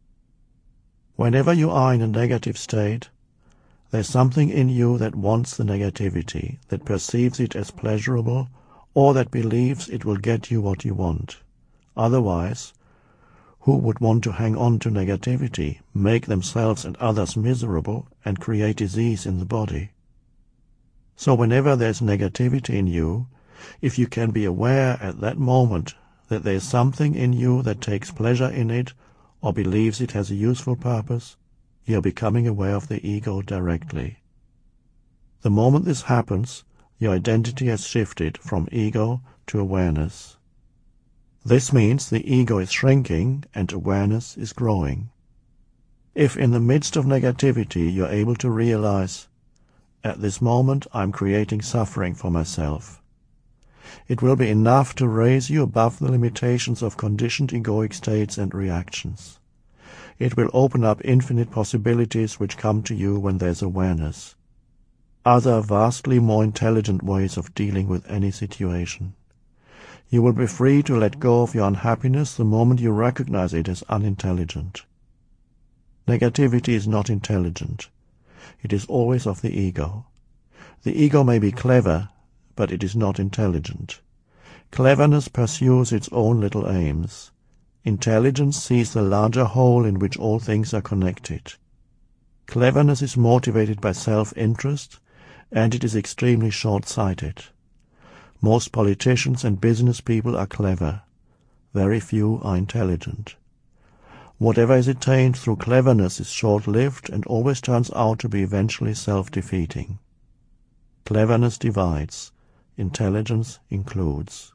Whenever you are in a negative state, there's something in you that wants the negativity, that perceives it as pleasurable, or that believes it will get you what you want. Otherwise, who would want to hang on to negativity, make themselves and others miserable, and create disease in the body? So whenever there's negativity in you, if you can be aware at that moment that there is something in you that takes pleasure in it, or believes it has a useful purpose, you are becoming aware of the ego directly. The moment this happens, your identity has shifted from ego to awareness. This means the ego is shrinking and awareness is growing. If in the midst of negativity you are able to realize, at this moment I am creating suffering for myself, it will be enough to raise you above the limitations of conditioned egoic states and reactions. It will open up infinite possibilities which come to you when there's awareness. Other vastly more intelligent ways of dealing with any situation. You will be free to let go of your unhappiness the moment you recognize it as unintelligent. Negativity is not intelligent. It is always of the ego. The ego may be clever, but it is not intelligent. Cleverness pursues its own little aims. Intelligence sees the larger whole in which all things are connected. Cleverness is motivated by self-interest, and it is extremely short-sighted. Most politicians and business people are clever. Very few are intelligent. Whatever is attained through cleverness is short-lived and always turns out to be eventually self-defeating. Cleverness divides. Intelligence includes.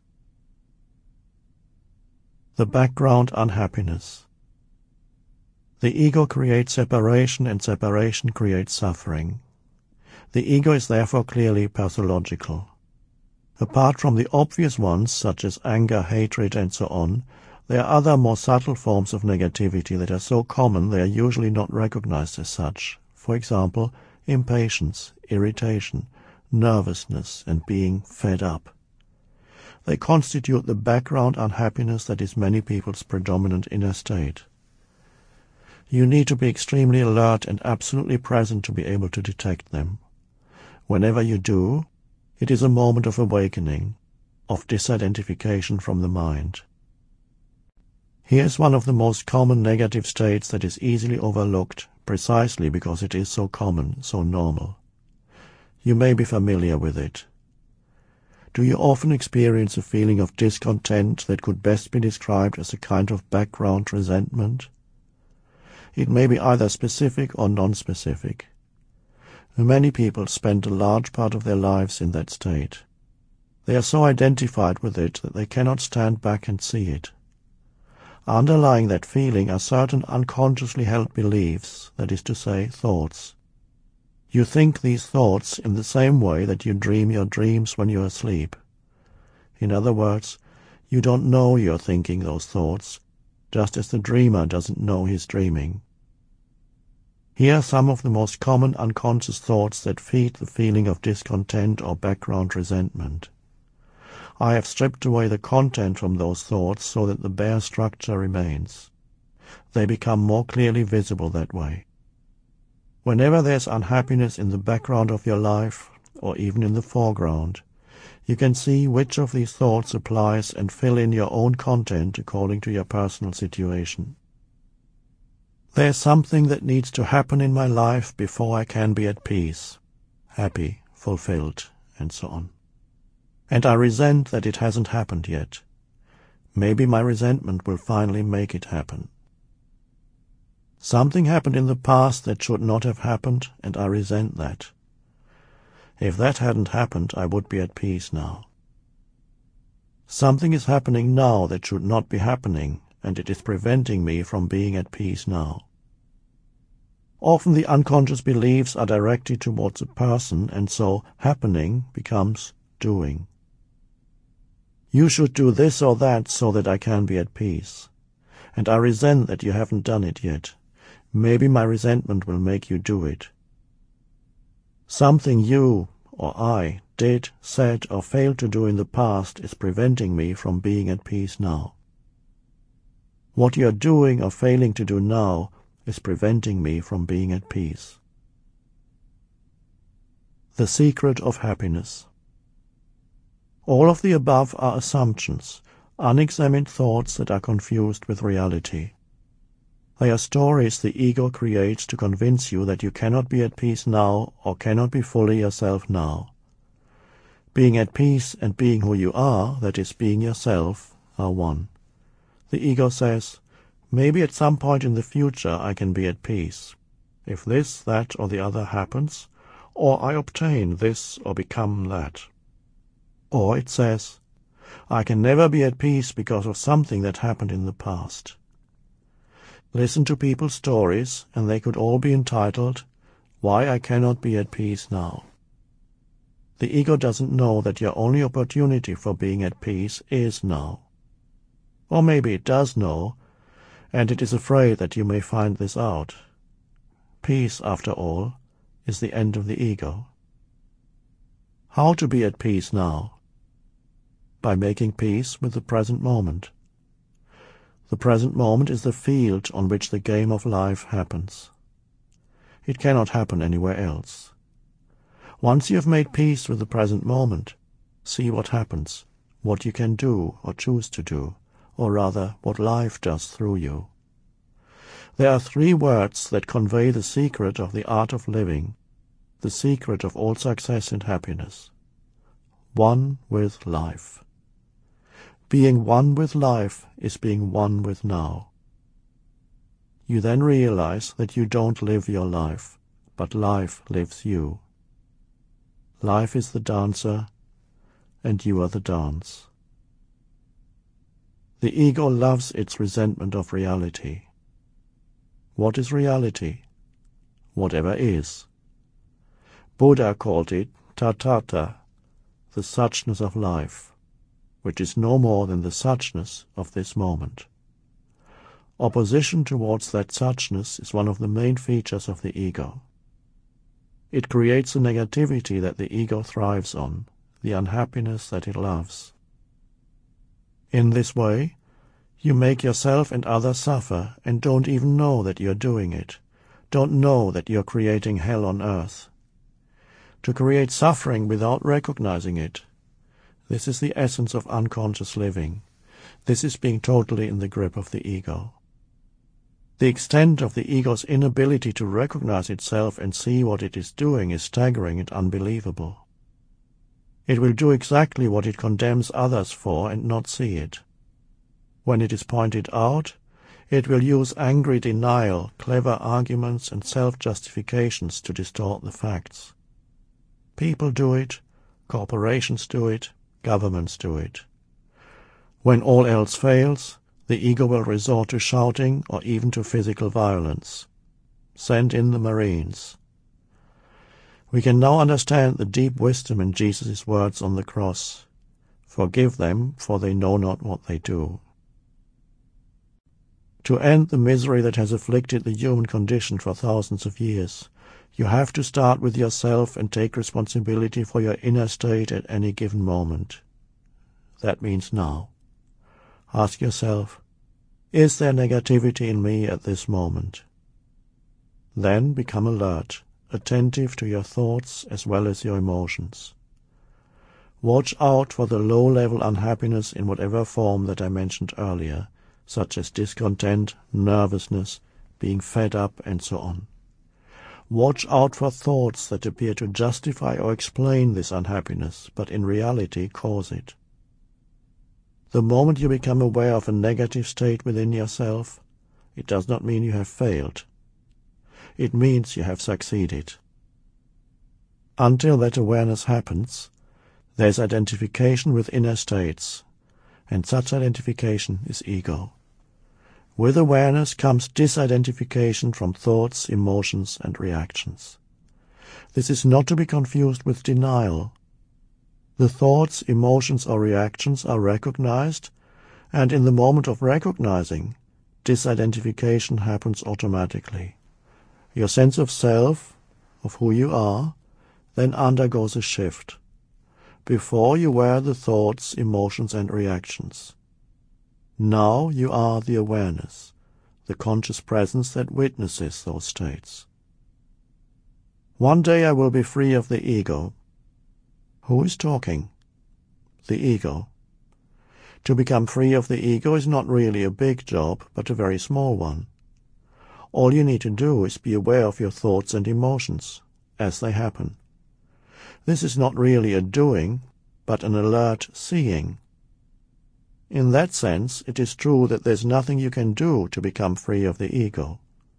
The background unhappiness. The ego creates separation, and separation creates suffering. The ego is therefore clearly pathological. Apart from the obvious ones, such as anger, hatred, and so on, there are other more subtle forms of negativity that are so common they are usually not recognized as such. For example, impatience, irritation, nervousness, and being fed up. They constitute the background unhappiness that is many people's predominant inner state. You need to be extremely alert and absolutely present to be able to detect them. Whenever you do, it is a moment of awakening, of disidentification from the mind. Here's one of the most common negative states that is easily overlooked, precisely because it is so common, so normal. You may be familiar with it. Do you often experience a feeling of discontent that could best be described as a kind of background resentment? It may be either specific or non-specific. Many people spend a large part of their lives in that state. They are so identified with it that they cannot stand back and see it. Underlying that feeling are certain unconsciously held beliefs, that is to say, thoughts. You think these thoughts in the same way that you dream your dreams when you are asleep. In other words, you don't know you're thinking those thoughts, just as the dreamer doesn't know he's dreaming. Here are some of the most common unconscious thoughts that feed the feeling of discontent or background resentment. I have stripped away the content from those thoughts so that the bare structure remains. They become more clearly visible that way. Whenever there's unhappiness in the background of your life, or even in the foreground, you can see which of these thoughts applies and fill in your own content according to your personal situation. There's something that needs to happen in my life before I can be at peace, happy, fulfilled, and so on. And I resent that it hasn't happened yet. Maybe my resentment will finally make it happen. Something happened in the past that should not have happened, and I resent that. If that hadn't happened, I would be at peace now. Something is happening now that should not be happening, and it is preventing me from being at peace now. Often the unconscious beliefs are directed towards a person, and so happening becomes doing. You should do this or that so that I can be at peace. And I resent that you haven't done it yet. Maybe my resentment will make you do it. Something you, or I, did, said, or failed to do in the past is preventing me from being at peace now. What you are doing or failing to do now is preventing me from being at peace. The secret of happiness. All of the above are assumptions, unexamined thoughts that are confused with reality. They are stories the ego creates to convince you that you cannot be at peace now or cannot be fully yourself now. Being at peace and being who you are, that is, being yourself, are one. The ego says, maybe at some point in the future I can be at peace, if this, that, or the other happens, or I obtain this or become that. Or it says, I can never be at peace because of something that happened in the past. Listen to people's stories, and they could all be entitled, Why I Cannot Be at Peace Now. The ego doesn't know that your only opportunity for being at peace is now. Or maybe it does know, and it is afraid that you may find this out. Peace, after all, is the end of the ego. How to be at peace now? By making peace with the present moment. The present moment is the field on which the game of life happens. It cannot happen anywhere else. Once you have made peace with the present moment, see what happens, what you can do or choose to do, or rather what life does through you. There are three words that convey the secret of the art of living, the secret of all success and happiness. One with life. Being one with life is being one with now. You then realize that you don't live your life, but life lives you. Life is the dancer, and you are the dance. The ego loves its resentment of reality. What is reality? Whatever is. Buddha called it tathata, the suchness of life, which is no more than the suchness of this moment. Opposition towards that suchness is one of the main features of the ego. It creates the negativity that the ego thrives on, the unhappiness that it loves. In this way, you make yourself and others suffer and don't even know that you're doing it, don't know that you're creating hell on earth. To create suffering without recognizing it, this is the essence of unconscious living. This is being totally in the grip of the ego. The extent of the ego's inability to recognize itself and see what it is doing is staggering and unbelievable. It will do exactly what it condemns others for and not see it. When it is pointed out, It will use angry denial, clever arguments and self-justifications to distort the facts. People do it, corporations do it, governments do it. When all else fails, the ego will resort to shouting or even to physical violence. Send in the Marines. We can now understand the deep wisdom in Jesus' words on the cross. Forgive them, for they know not what they do. To end the misery that has afflicted the human condition for thousands of years, you have to start with yourself and take responsibility for your inner state at any given moment. That means now. Ask yourself, is there negativity in me at this moment? Then become alert, attentive to your thoughts as well as your emotions. Watch out for the low-level unhappiness in whatever form that I mentioned earlier, such as discontent, nervousness, being fed up, and so on. Watch out for thoughts that appear to justify or explain this unhappiness, but in reality cause it. The moment you become aware of a negative state within yourself, it does not mean you have failed. It means you have succeeded. Until that awareness happens, there is identification with inner states, and such identification is ego. With awareness comes disidentification from thoughts, emotions, and reactions. This is not to be confused with denial. The thoughts, emotions, or reactions are recognized, and in the moment of recognizing, disidentification happens automatically. Your sense of self, of who you are, then undergoes a shift. Before you were the thoughts, emotions, and reactions. Now you are the awareness, the conscious presence that witnesses those states. One day I will be free of the ego. Who is talking? The ego. To become free of the ego is not really a big job, but a very small one. All you need to do is be aware of your thoughts and emotions, as they happen. This is not really a doing, but an alert seeing. In that sense, it is true that there's nothing you can do to become free of the ego.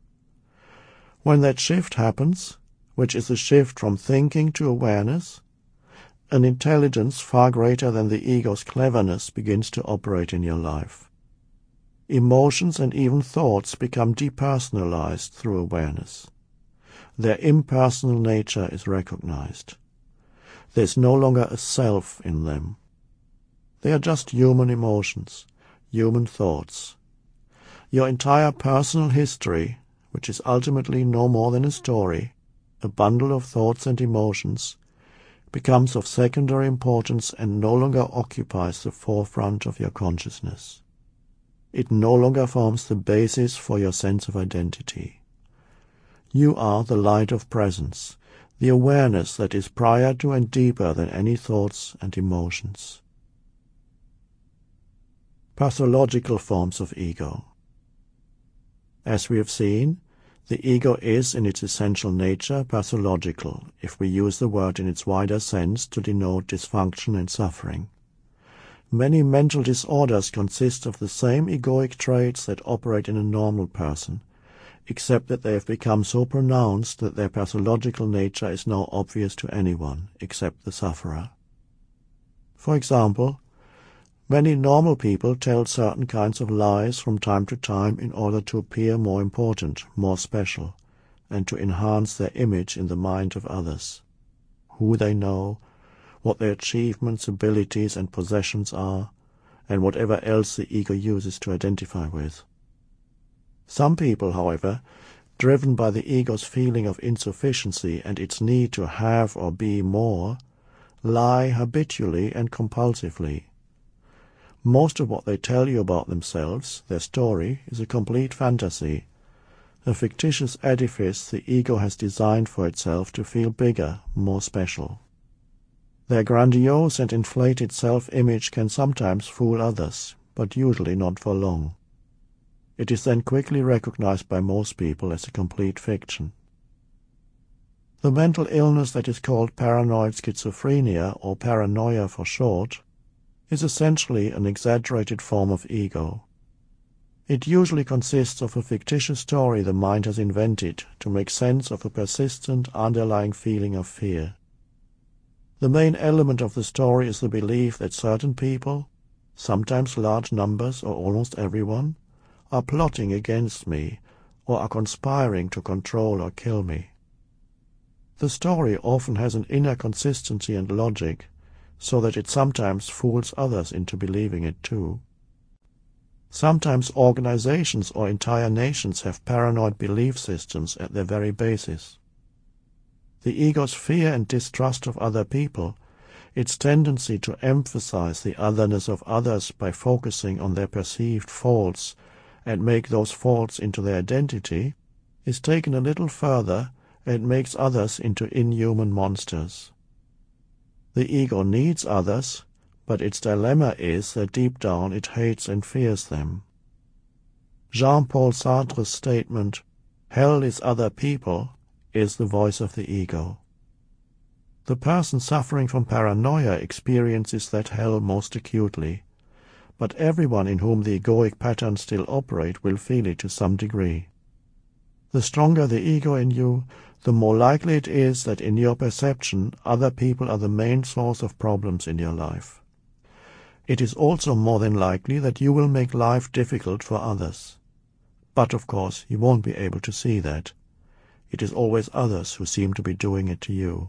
When that shift happens, which is a shift from thinking to awareness, an intelligence far greater than the ego's cleverness begins to operate in your life. Emotions and even thoughts become depersonalized through awareness. Their impersonal nature is recognized. There's no longer a self in them. They are just human emotions, human thoughts. Your entire personal history, which is ultimately no more than a story, a bundle of thoughts and emotions, becomes of secondary importance and no longer occupies the forefront of your consciousness. It no longer forms the basis for your sense of identity. You are the light of presence, the awareness that is prior to and deeper than any thoughts and emotions. Pathological forms of ego. As we have seen, the ego is in its essential nature pathological, if we use the word in its wider sense to denote dysfunction and suffering. Many mental disorders consist of the same egoic traits that operate in a normal person, except that they have become so pronounced that their pathological nature is now obvious to anyone, except the sufferer. For example, many normal people tell certain kinds of lies from time to time in order to appear more important, more special, and to enhance their image in the mind of others. Who they know, what their achievements, abilities, and possessions are, and whatever else the ego uses to identify with. Some people, however, driven by the ego's feeling of insufficiency and its need to have or be more, lie habitually and compulsively. Most of what they tell you about themselves, their story, is a complete fantasy, a fictitious edifice the ego has designed for itself to feel bigger, more special. Their grandiose and inflated self-image can sometimes fool others, but usually not for long. It is then quickly recognized by most people as a complete fiction. The mental illness that is called paranoid schizophrenia, or paranoia for short, is essentially an exaggerated form of ego. It usually consists of a fictitious story the mind has invented to make sense of a persistent underlying feeling of fear. The main element of the story is the belief that certain people, sometimes large numbers or almost everyone, are plotting against me or are conspiring to control or kill me. The story often has an inner consistency and logic, so that it sometimes fools others into believing it too. Sometimes organizations or entire nations have paranoid belief systems at their very basis. The ego's fear and distrust of other people, its tendency to emphasize the otherness of others by focusing on their perceived faults and make those faults into their identity, is taken a little further and makes others into inhuman monsters. The ego needs others, but its dilemma is that deep down it hates and fears them. Jean-Paul Sartre's statement, "Hell is other people," is the voice of the ego. The person suffering from paranoia experiences that hell most acutely, but everyone in whom the egoic patterns still operate will feel it to some degree. The stronger the ego in you, the more likely it is that in your perception other people are the main source of problems in your life. It is also more than likely that you will make life difficult for others. But of course you won't be able to see that. It is always others who seem to be doing it to you.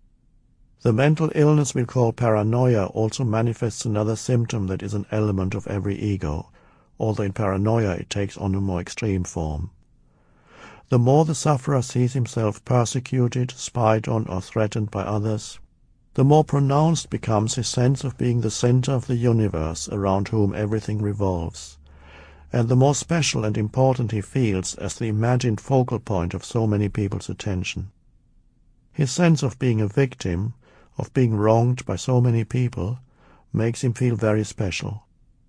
The mental illness we call paranoia also manifests another symptom that is an element of every ego, although in paranoia it takes on a more extreme form. The more the sufferer sees himself persecuted, spied on, or threatened by others, the more pronounced becomes his sense of being the center of the universe around whom everything revolves, and the more special and important he feels as the imagined focal point of so many people's attention. His sense of being a victim, of being wronged by so many people, makes him feel very special.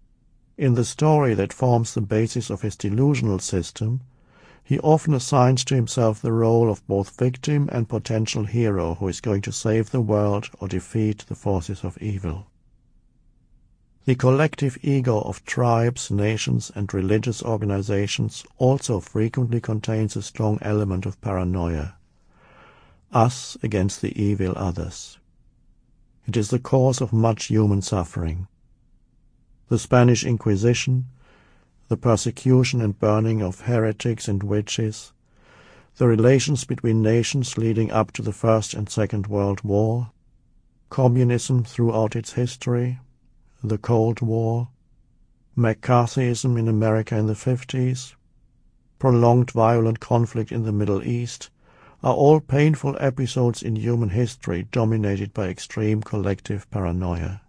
In the story that forms the basis of his delusional system, he often assigns to himself the role of both victim and potential hero who is going to save the world or defeat the forces of evil. The collective ego of tribes, nations, and religious organizations also frequently contains a strong element of paranoia. Us against the evil others. It is the cause of much human suffering. The Spanish Inquisition, the persecution and burning of heretics and witches, the relations between nations leading up to the First and Second World War, communism throughout its history, the Cold War, McCarthyism in America in the fifties, prolonged violent conflict in the Middle East, are all painful episodes in human history dominated by extreme collective paranoia.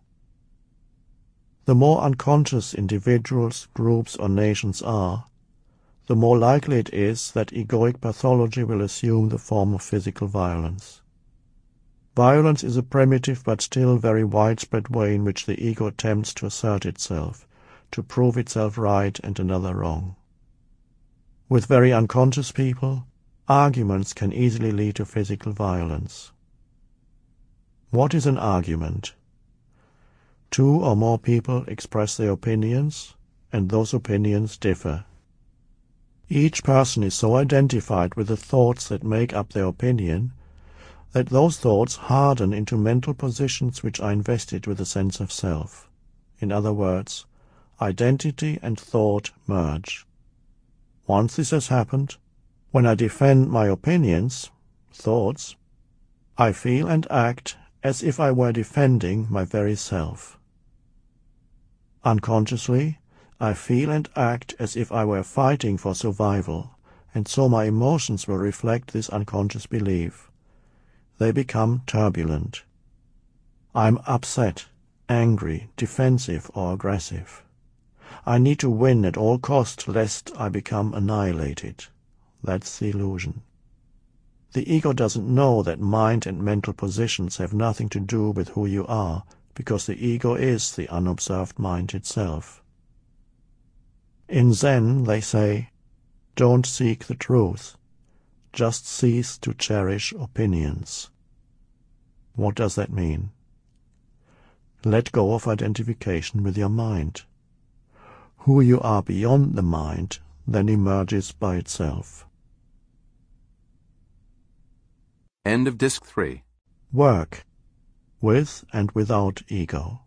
The more unconscious individuals, groups, or nations are, the more likely it is that egoic pathology will assume the form of physical violence. Violence is a primitive but still very widespread way in which the ego attempts to assert itself, to prove itself right and another wrong. With very unconscious people, arguments can easily lead to physical violence. What is an argument? Two or more people express their opinions, and those opinions differ. Each person is so identified with the thoughts that make up their opinion that those thoughts harden into mental positions which are invested with a sense of self. In other words, identity and thought merge. Once this has happened, when I defend my opinions, thoughts, I feel and act as if I were defending my very self. Unconsciously, I feel and act as if I were fighting for survival, and so my emotions will reflect this unconscious belief. They become turbulent. I'm upset, angry, defensive, or aggressive. I need to win at all cost lest I become annihilated. That's the illusion. The ego doesn't know that mind and mental positions have nothing to do with who you are, because the ego is the unobserved mind itself. In Zen they say, don't seek the truth, just cease to cherish opinions. What does that mean? Let go of identification with your mind. Who you are beyond the mind then emerges by itself.
End of Disc three.
Work, with and without ego.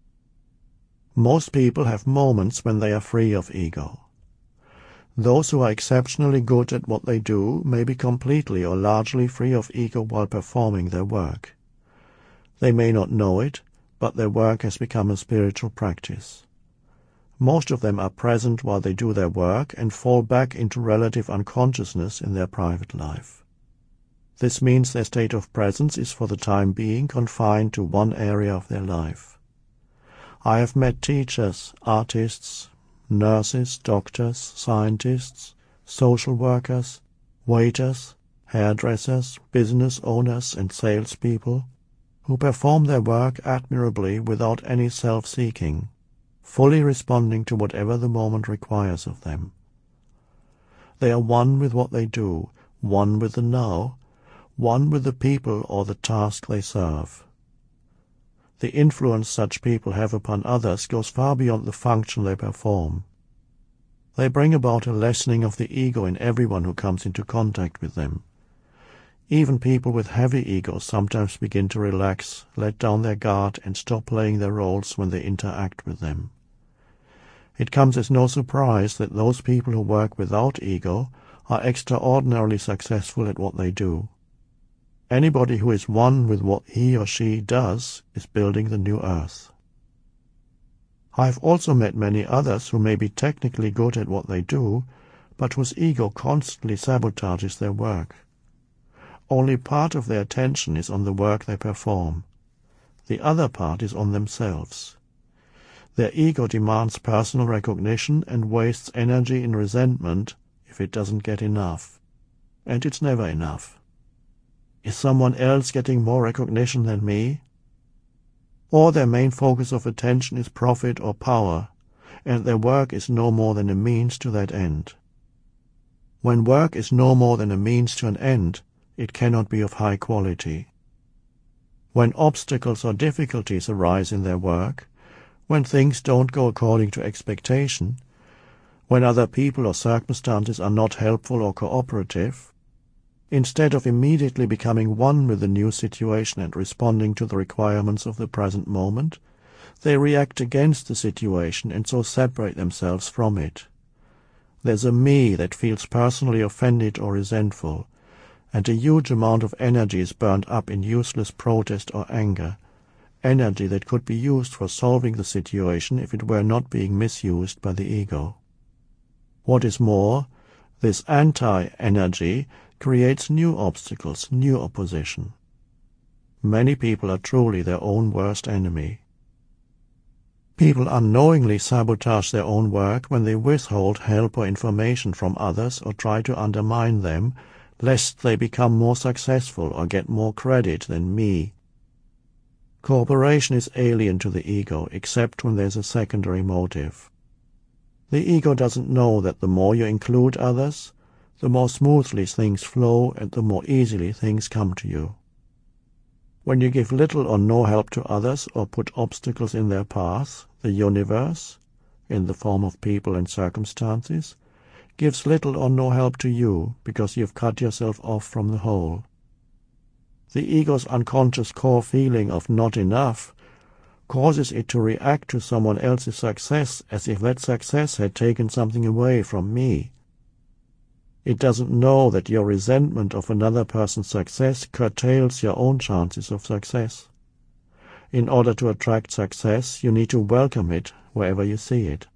Most people have moments when they are free of ego. Those who are exceptionally good at what they do may be completely or largely free of ego while performing their work. They may not know it, but their work has become a spiritual practice. Most of them are present while they do their work and fall back into relative unconsciousness in their private life. This means their state of presence is for the time being confined to one area of their life. I have met teachers, artists, nurses, doctors, scientists, social workers, waiters, hairdressers, business owners and salespeople who perform their work admirably without any self-seeking, fully responding to whatever the moment requires of them. They are one with what they do, one with the now, one with the people or the task they serve. The influence such people have upon others goes far beyond the function they perform. They bring about a lessening of the ego in everyone who comes into contact with them. Even people with heavy egos sometimes begin to relax, let down their guard, and stop playing their roles when they interact with them. It comes as no surprise that those people who work without ego are extraordinarily successful at what they do. Anybody who is one with what he or she does is building the new earth. I have also met many others who may be technically good at what they do, but whose ego constantly sabotages their work. Only part of their attention is on the work they perform. The other part is on themselves. Their ego demands personal recognition and wastes energy in resentment if it doesn't get enough. And it's never enough. Is someone else getting more recognition than me? Or their main focus of attention is profit or power, and their work is no more than a means to that end. When work is no more than a means to an end, it cannot be of high quality. When obstacles or difficulties arise in their work, when things don't go according to expectation, when other people or circumstances are not helpful or cooperative, instead of immediately becoming one with the new situation and responding to the requirements of the present moment, they react against the situation and so separate themselves from it. There's a me that feels personally offended or resentful, and a huge amount of energy is burned up in useless protest or anger, energy that could be used for solving the situation if it were not being misused by the ego. What is more, this anti-energy creates new obstacles, new opposition. Many people are truly their own worst enemy. People unknowingly sabotage their own work when they withhold help or information from others or try to undermine them, lest they become more successful or get more credit than me. Cooperation is alien to the ego, except when there's a secondary motive. The ego doesn't know that the more you include others, the more smoothly things flow and the more easily things come to you. When you give little or no help to others or put obstacles in their path, the universe, in the form of people and circumstances, gives little or no help to you because you've cut yourself off from the whole. The ego's unconscious core feeling of not enough causes it to react to someone else's success as if that success had taken something away from me. It doesn't know that your resentment of another person's success curtails your own chances of success. In order to attract success, you need to welcome it wherever you see it.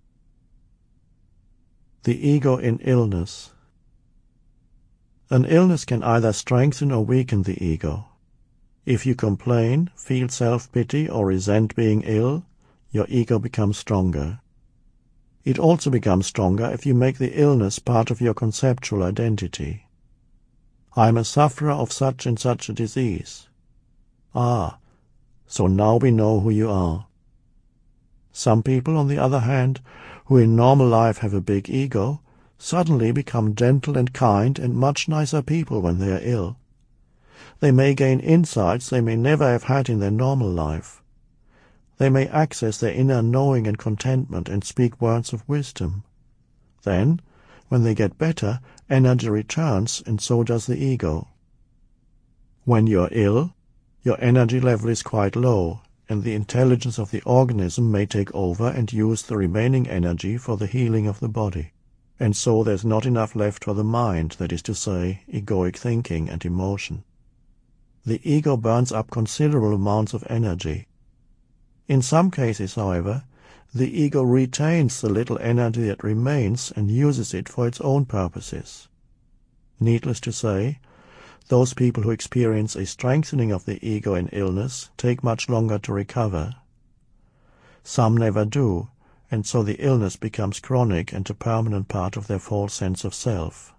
The ego in illness. An illness can either strengthen or weaken the ego. If you complain, feel self-pity, or resent being ill, your ego becomes stronger. It also becomes stronger if you make the illness part of your conceptual identity. I am a sufferer of such and such a disease. Ah, so now we know who you are. Some people, on the other hand, who in normal life have a big ego, suddenly become gentle and kind and much nicer people when they are ill. They may gain insights they may never have had in their normal life. They may access their inner knowing and contentment and speak words of wisdom. Then, when they get better, energy returns, and so does the ego. When you are ill, your energy level is quite low, and the intelligence of the organism may take over and use the remaining energy for the healing of the body. And so there's not enough left for the mind, that is to say, egoic thinking and emotion. The ego burns up considerable amounts of energy. In some cases, however, the ego retains the little energy that remains and uses it for its own purposes. Needless to say, those people who experience a strengthening of the ego in illness take much longer to recover. Some never do, and so the illness becomes chronic and a permanent part of their false sense of self.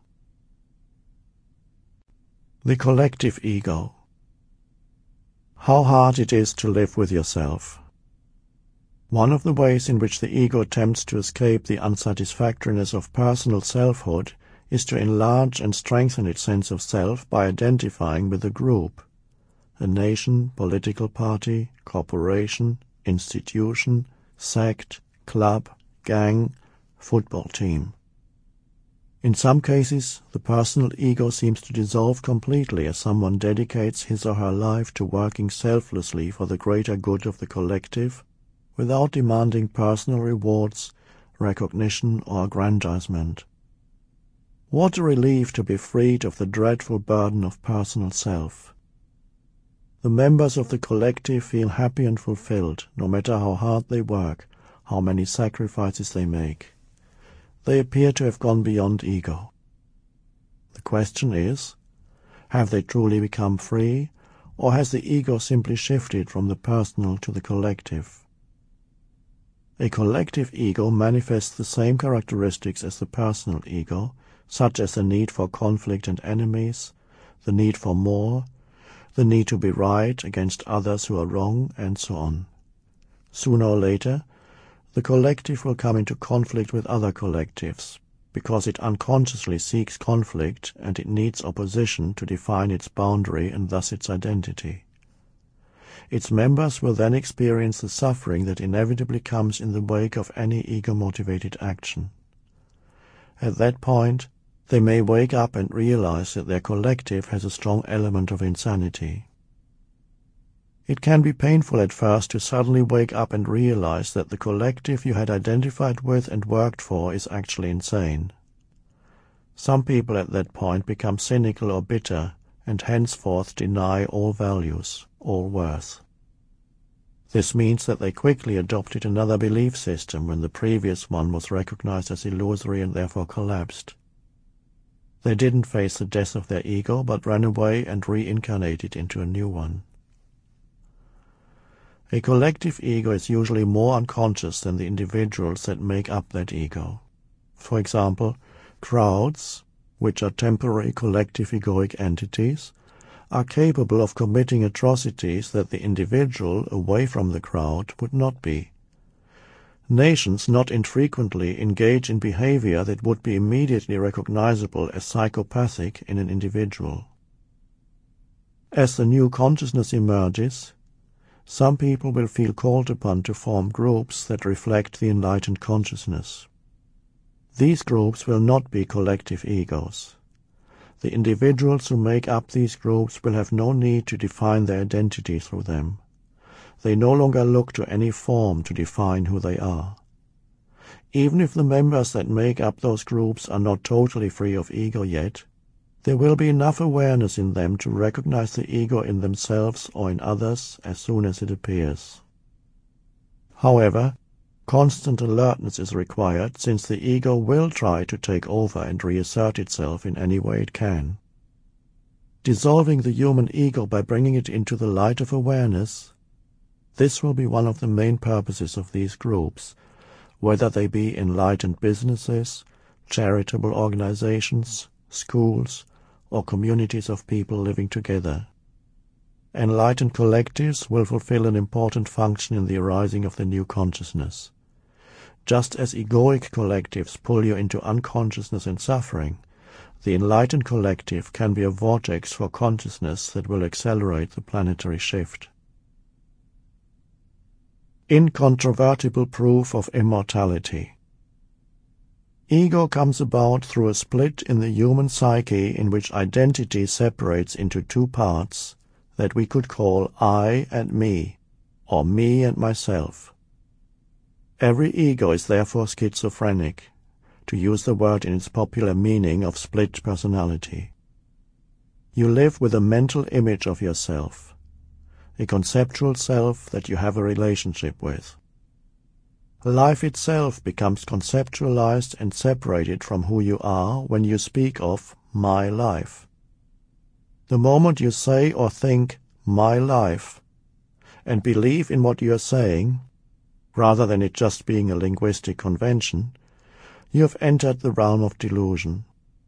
The collective ego. How hard it is to live with yourself. One of the ways in which the ego attempts to escape the unsatisfactoriness of personal selfhood is to enlarge and strengthen its sense of self by identifying with a group, a nation, political party, corporation, institution, sect, club, gang, football team. In some cases, the personal ego seems to dissolve completely as someone dedicates his or her life to working selflessly for the greater good of the collective, without demanding personal rewards, recognition, or aggrandizement. What a relief to be freed of the dreadful burden of personal self. The members of the collective feel happy and fulfilled, no matter how hard they work, how many sacrifices they make. They appear to have gone beyond ego. The question is, have they truly become free, or has the ego simply shifted from the personal to the collective? A collective ego manifests the same characteristics as the personal ego, such as the need for conflict and enemies, the need for more, the need to be right against others who are wrong, and so on. Sooner or later, the collective will come into conflict with other collectives, because it unconsciously seeks conflict and it needs opposition to define its boundary and thus its identity. Its members will then experience the suffering that inevitably comes in the wake of any ego-motivated action. At that point, they may wake up and realize that their collective has a strong element of insanity. It can be painful at first to suddenly wake up and realize that the collective you had identified with and worked for is actually insane. Some people at that point become cynical or bitter and henceforth deny all values, all worth. This means that they quickly adopted another belief system when the previous one was recognized as illusory and therefore collapsed. They didn't face the death of their ego, but ran away and reincarnated into a new one. A collective ego is usually more unconscious than the individuals that make up that ego. For example, crowds, which are temporary collective egoic entities, are capable of committing atrocities that the individual away from the crowd would not be. Nations not infrequently engage in behavior that would be immediately recognizable as psychopathic in an individual. As the new consciousness emerges, some people will feel called upon to form groups that reflect the enlightened consciousness. These groups will not be collective egos. The individuals who make up these groups will have no need to define their identity through them. They no longer look to any form to define who they are. Even if the members that make up those groups are not totally free of ego yet, there will be enough awareness in them to recognize the ego in themselves or in others as soon as it appears. However, constant alertness is required, since the ego will try to take over and reassert itself in any way it can. Dissolving the human ego by bringing it into the light of awareness, this will be one of the main purposes of these groups, whether they be enlightened businesses, charitable organizations, schools, or communities of people living together. Enlightened collectives will fulfill an important function in the arising of the new consciousness. Just as egoic collectives pull you into unconsciousness and suffering, the enlightened collective can be a vortex for consciousness that will accelerate the planetary shift. Incontrovertible proof of immortality. Ego comes about through a split in the human psyche in which identity separates into two parts that we could call I and me, or me and myself. Every ego is therefore schizophrenic, to use the word in its popular meaning of split personality. You live with a mental image of yourself, a conceptual self that you have a relationship with. Life itself becomes conceptualized and separated from who you are when you speak of my life. The moment you say or think my life and believe in what you are saying, rather than it just being a linguistic convention, you have entered the realm of delusion.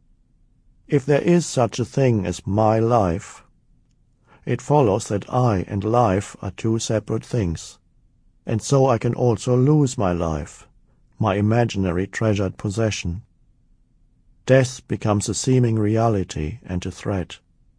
If there is such a thing as my life, it follows that I and life are two separate things, and so I can also lose my life, my imaginary treasured possession. Death becomes a seeming reality and a threat.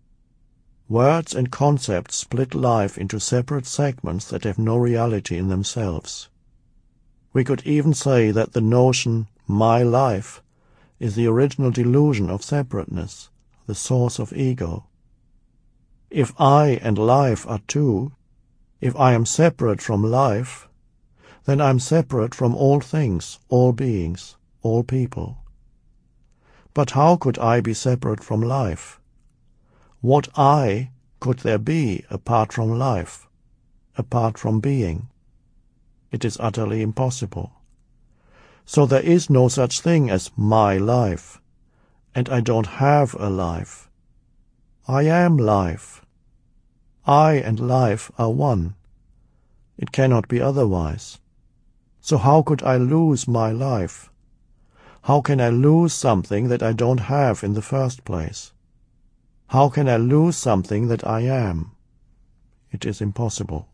Words and concepts split life into separate segments that have no reality in themselves. We could even say that the notion my life is the original delusion of separateness, the source of ego. If I and life are two, if I am separate from life, then I am separate from all things, all beings, all people. But how could I be separate from life? What I could there be apart from life, apart from being? It is utterly impossible. So there is no such thing as my life, and I don't have a life. I am life. I and life are one. It cannot be otherwise. So how could I lose my life? How can I lose something that I don't have in the first place? How can I lose something that I am? It is impossible.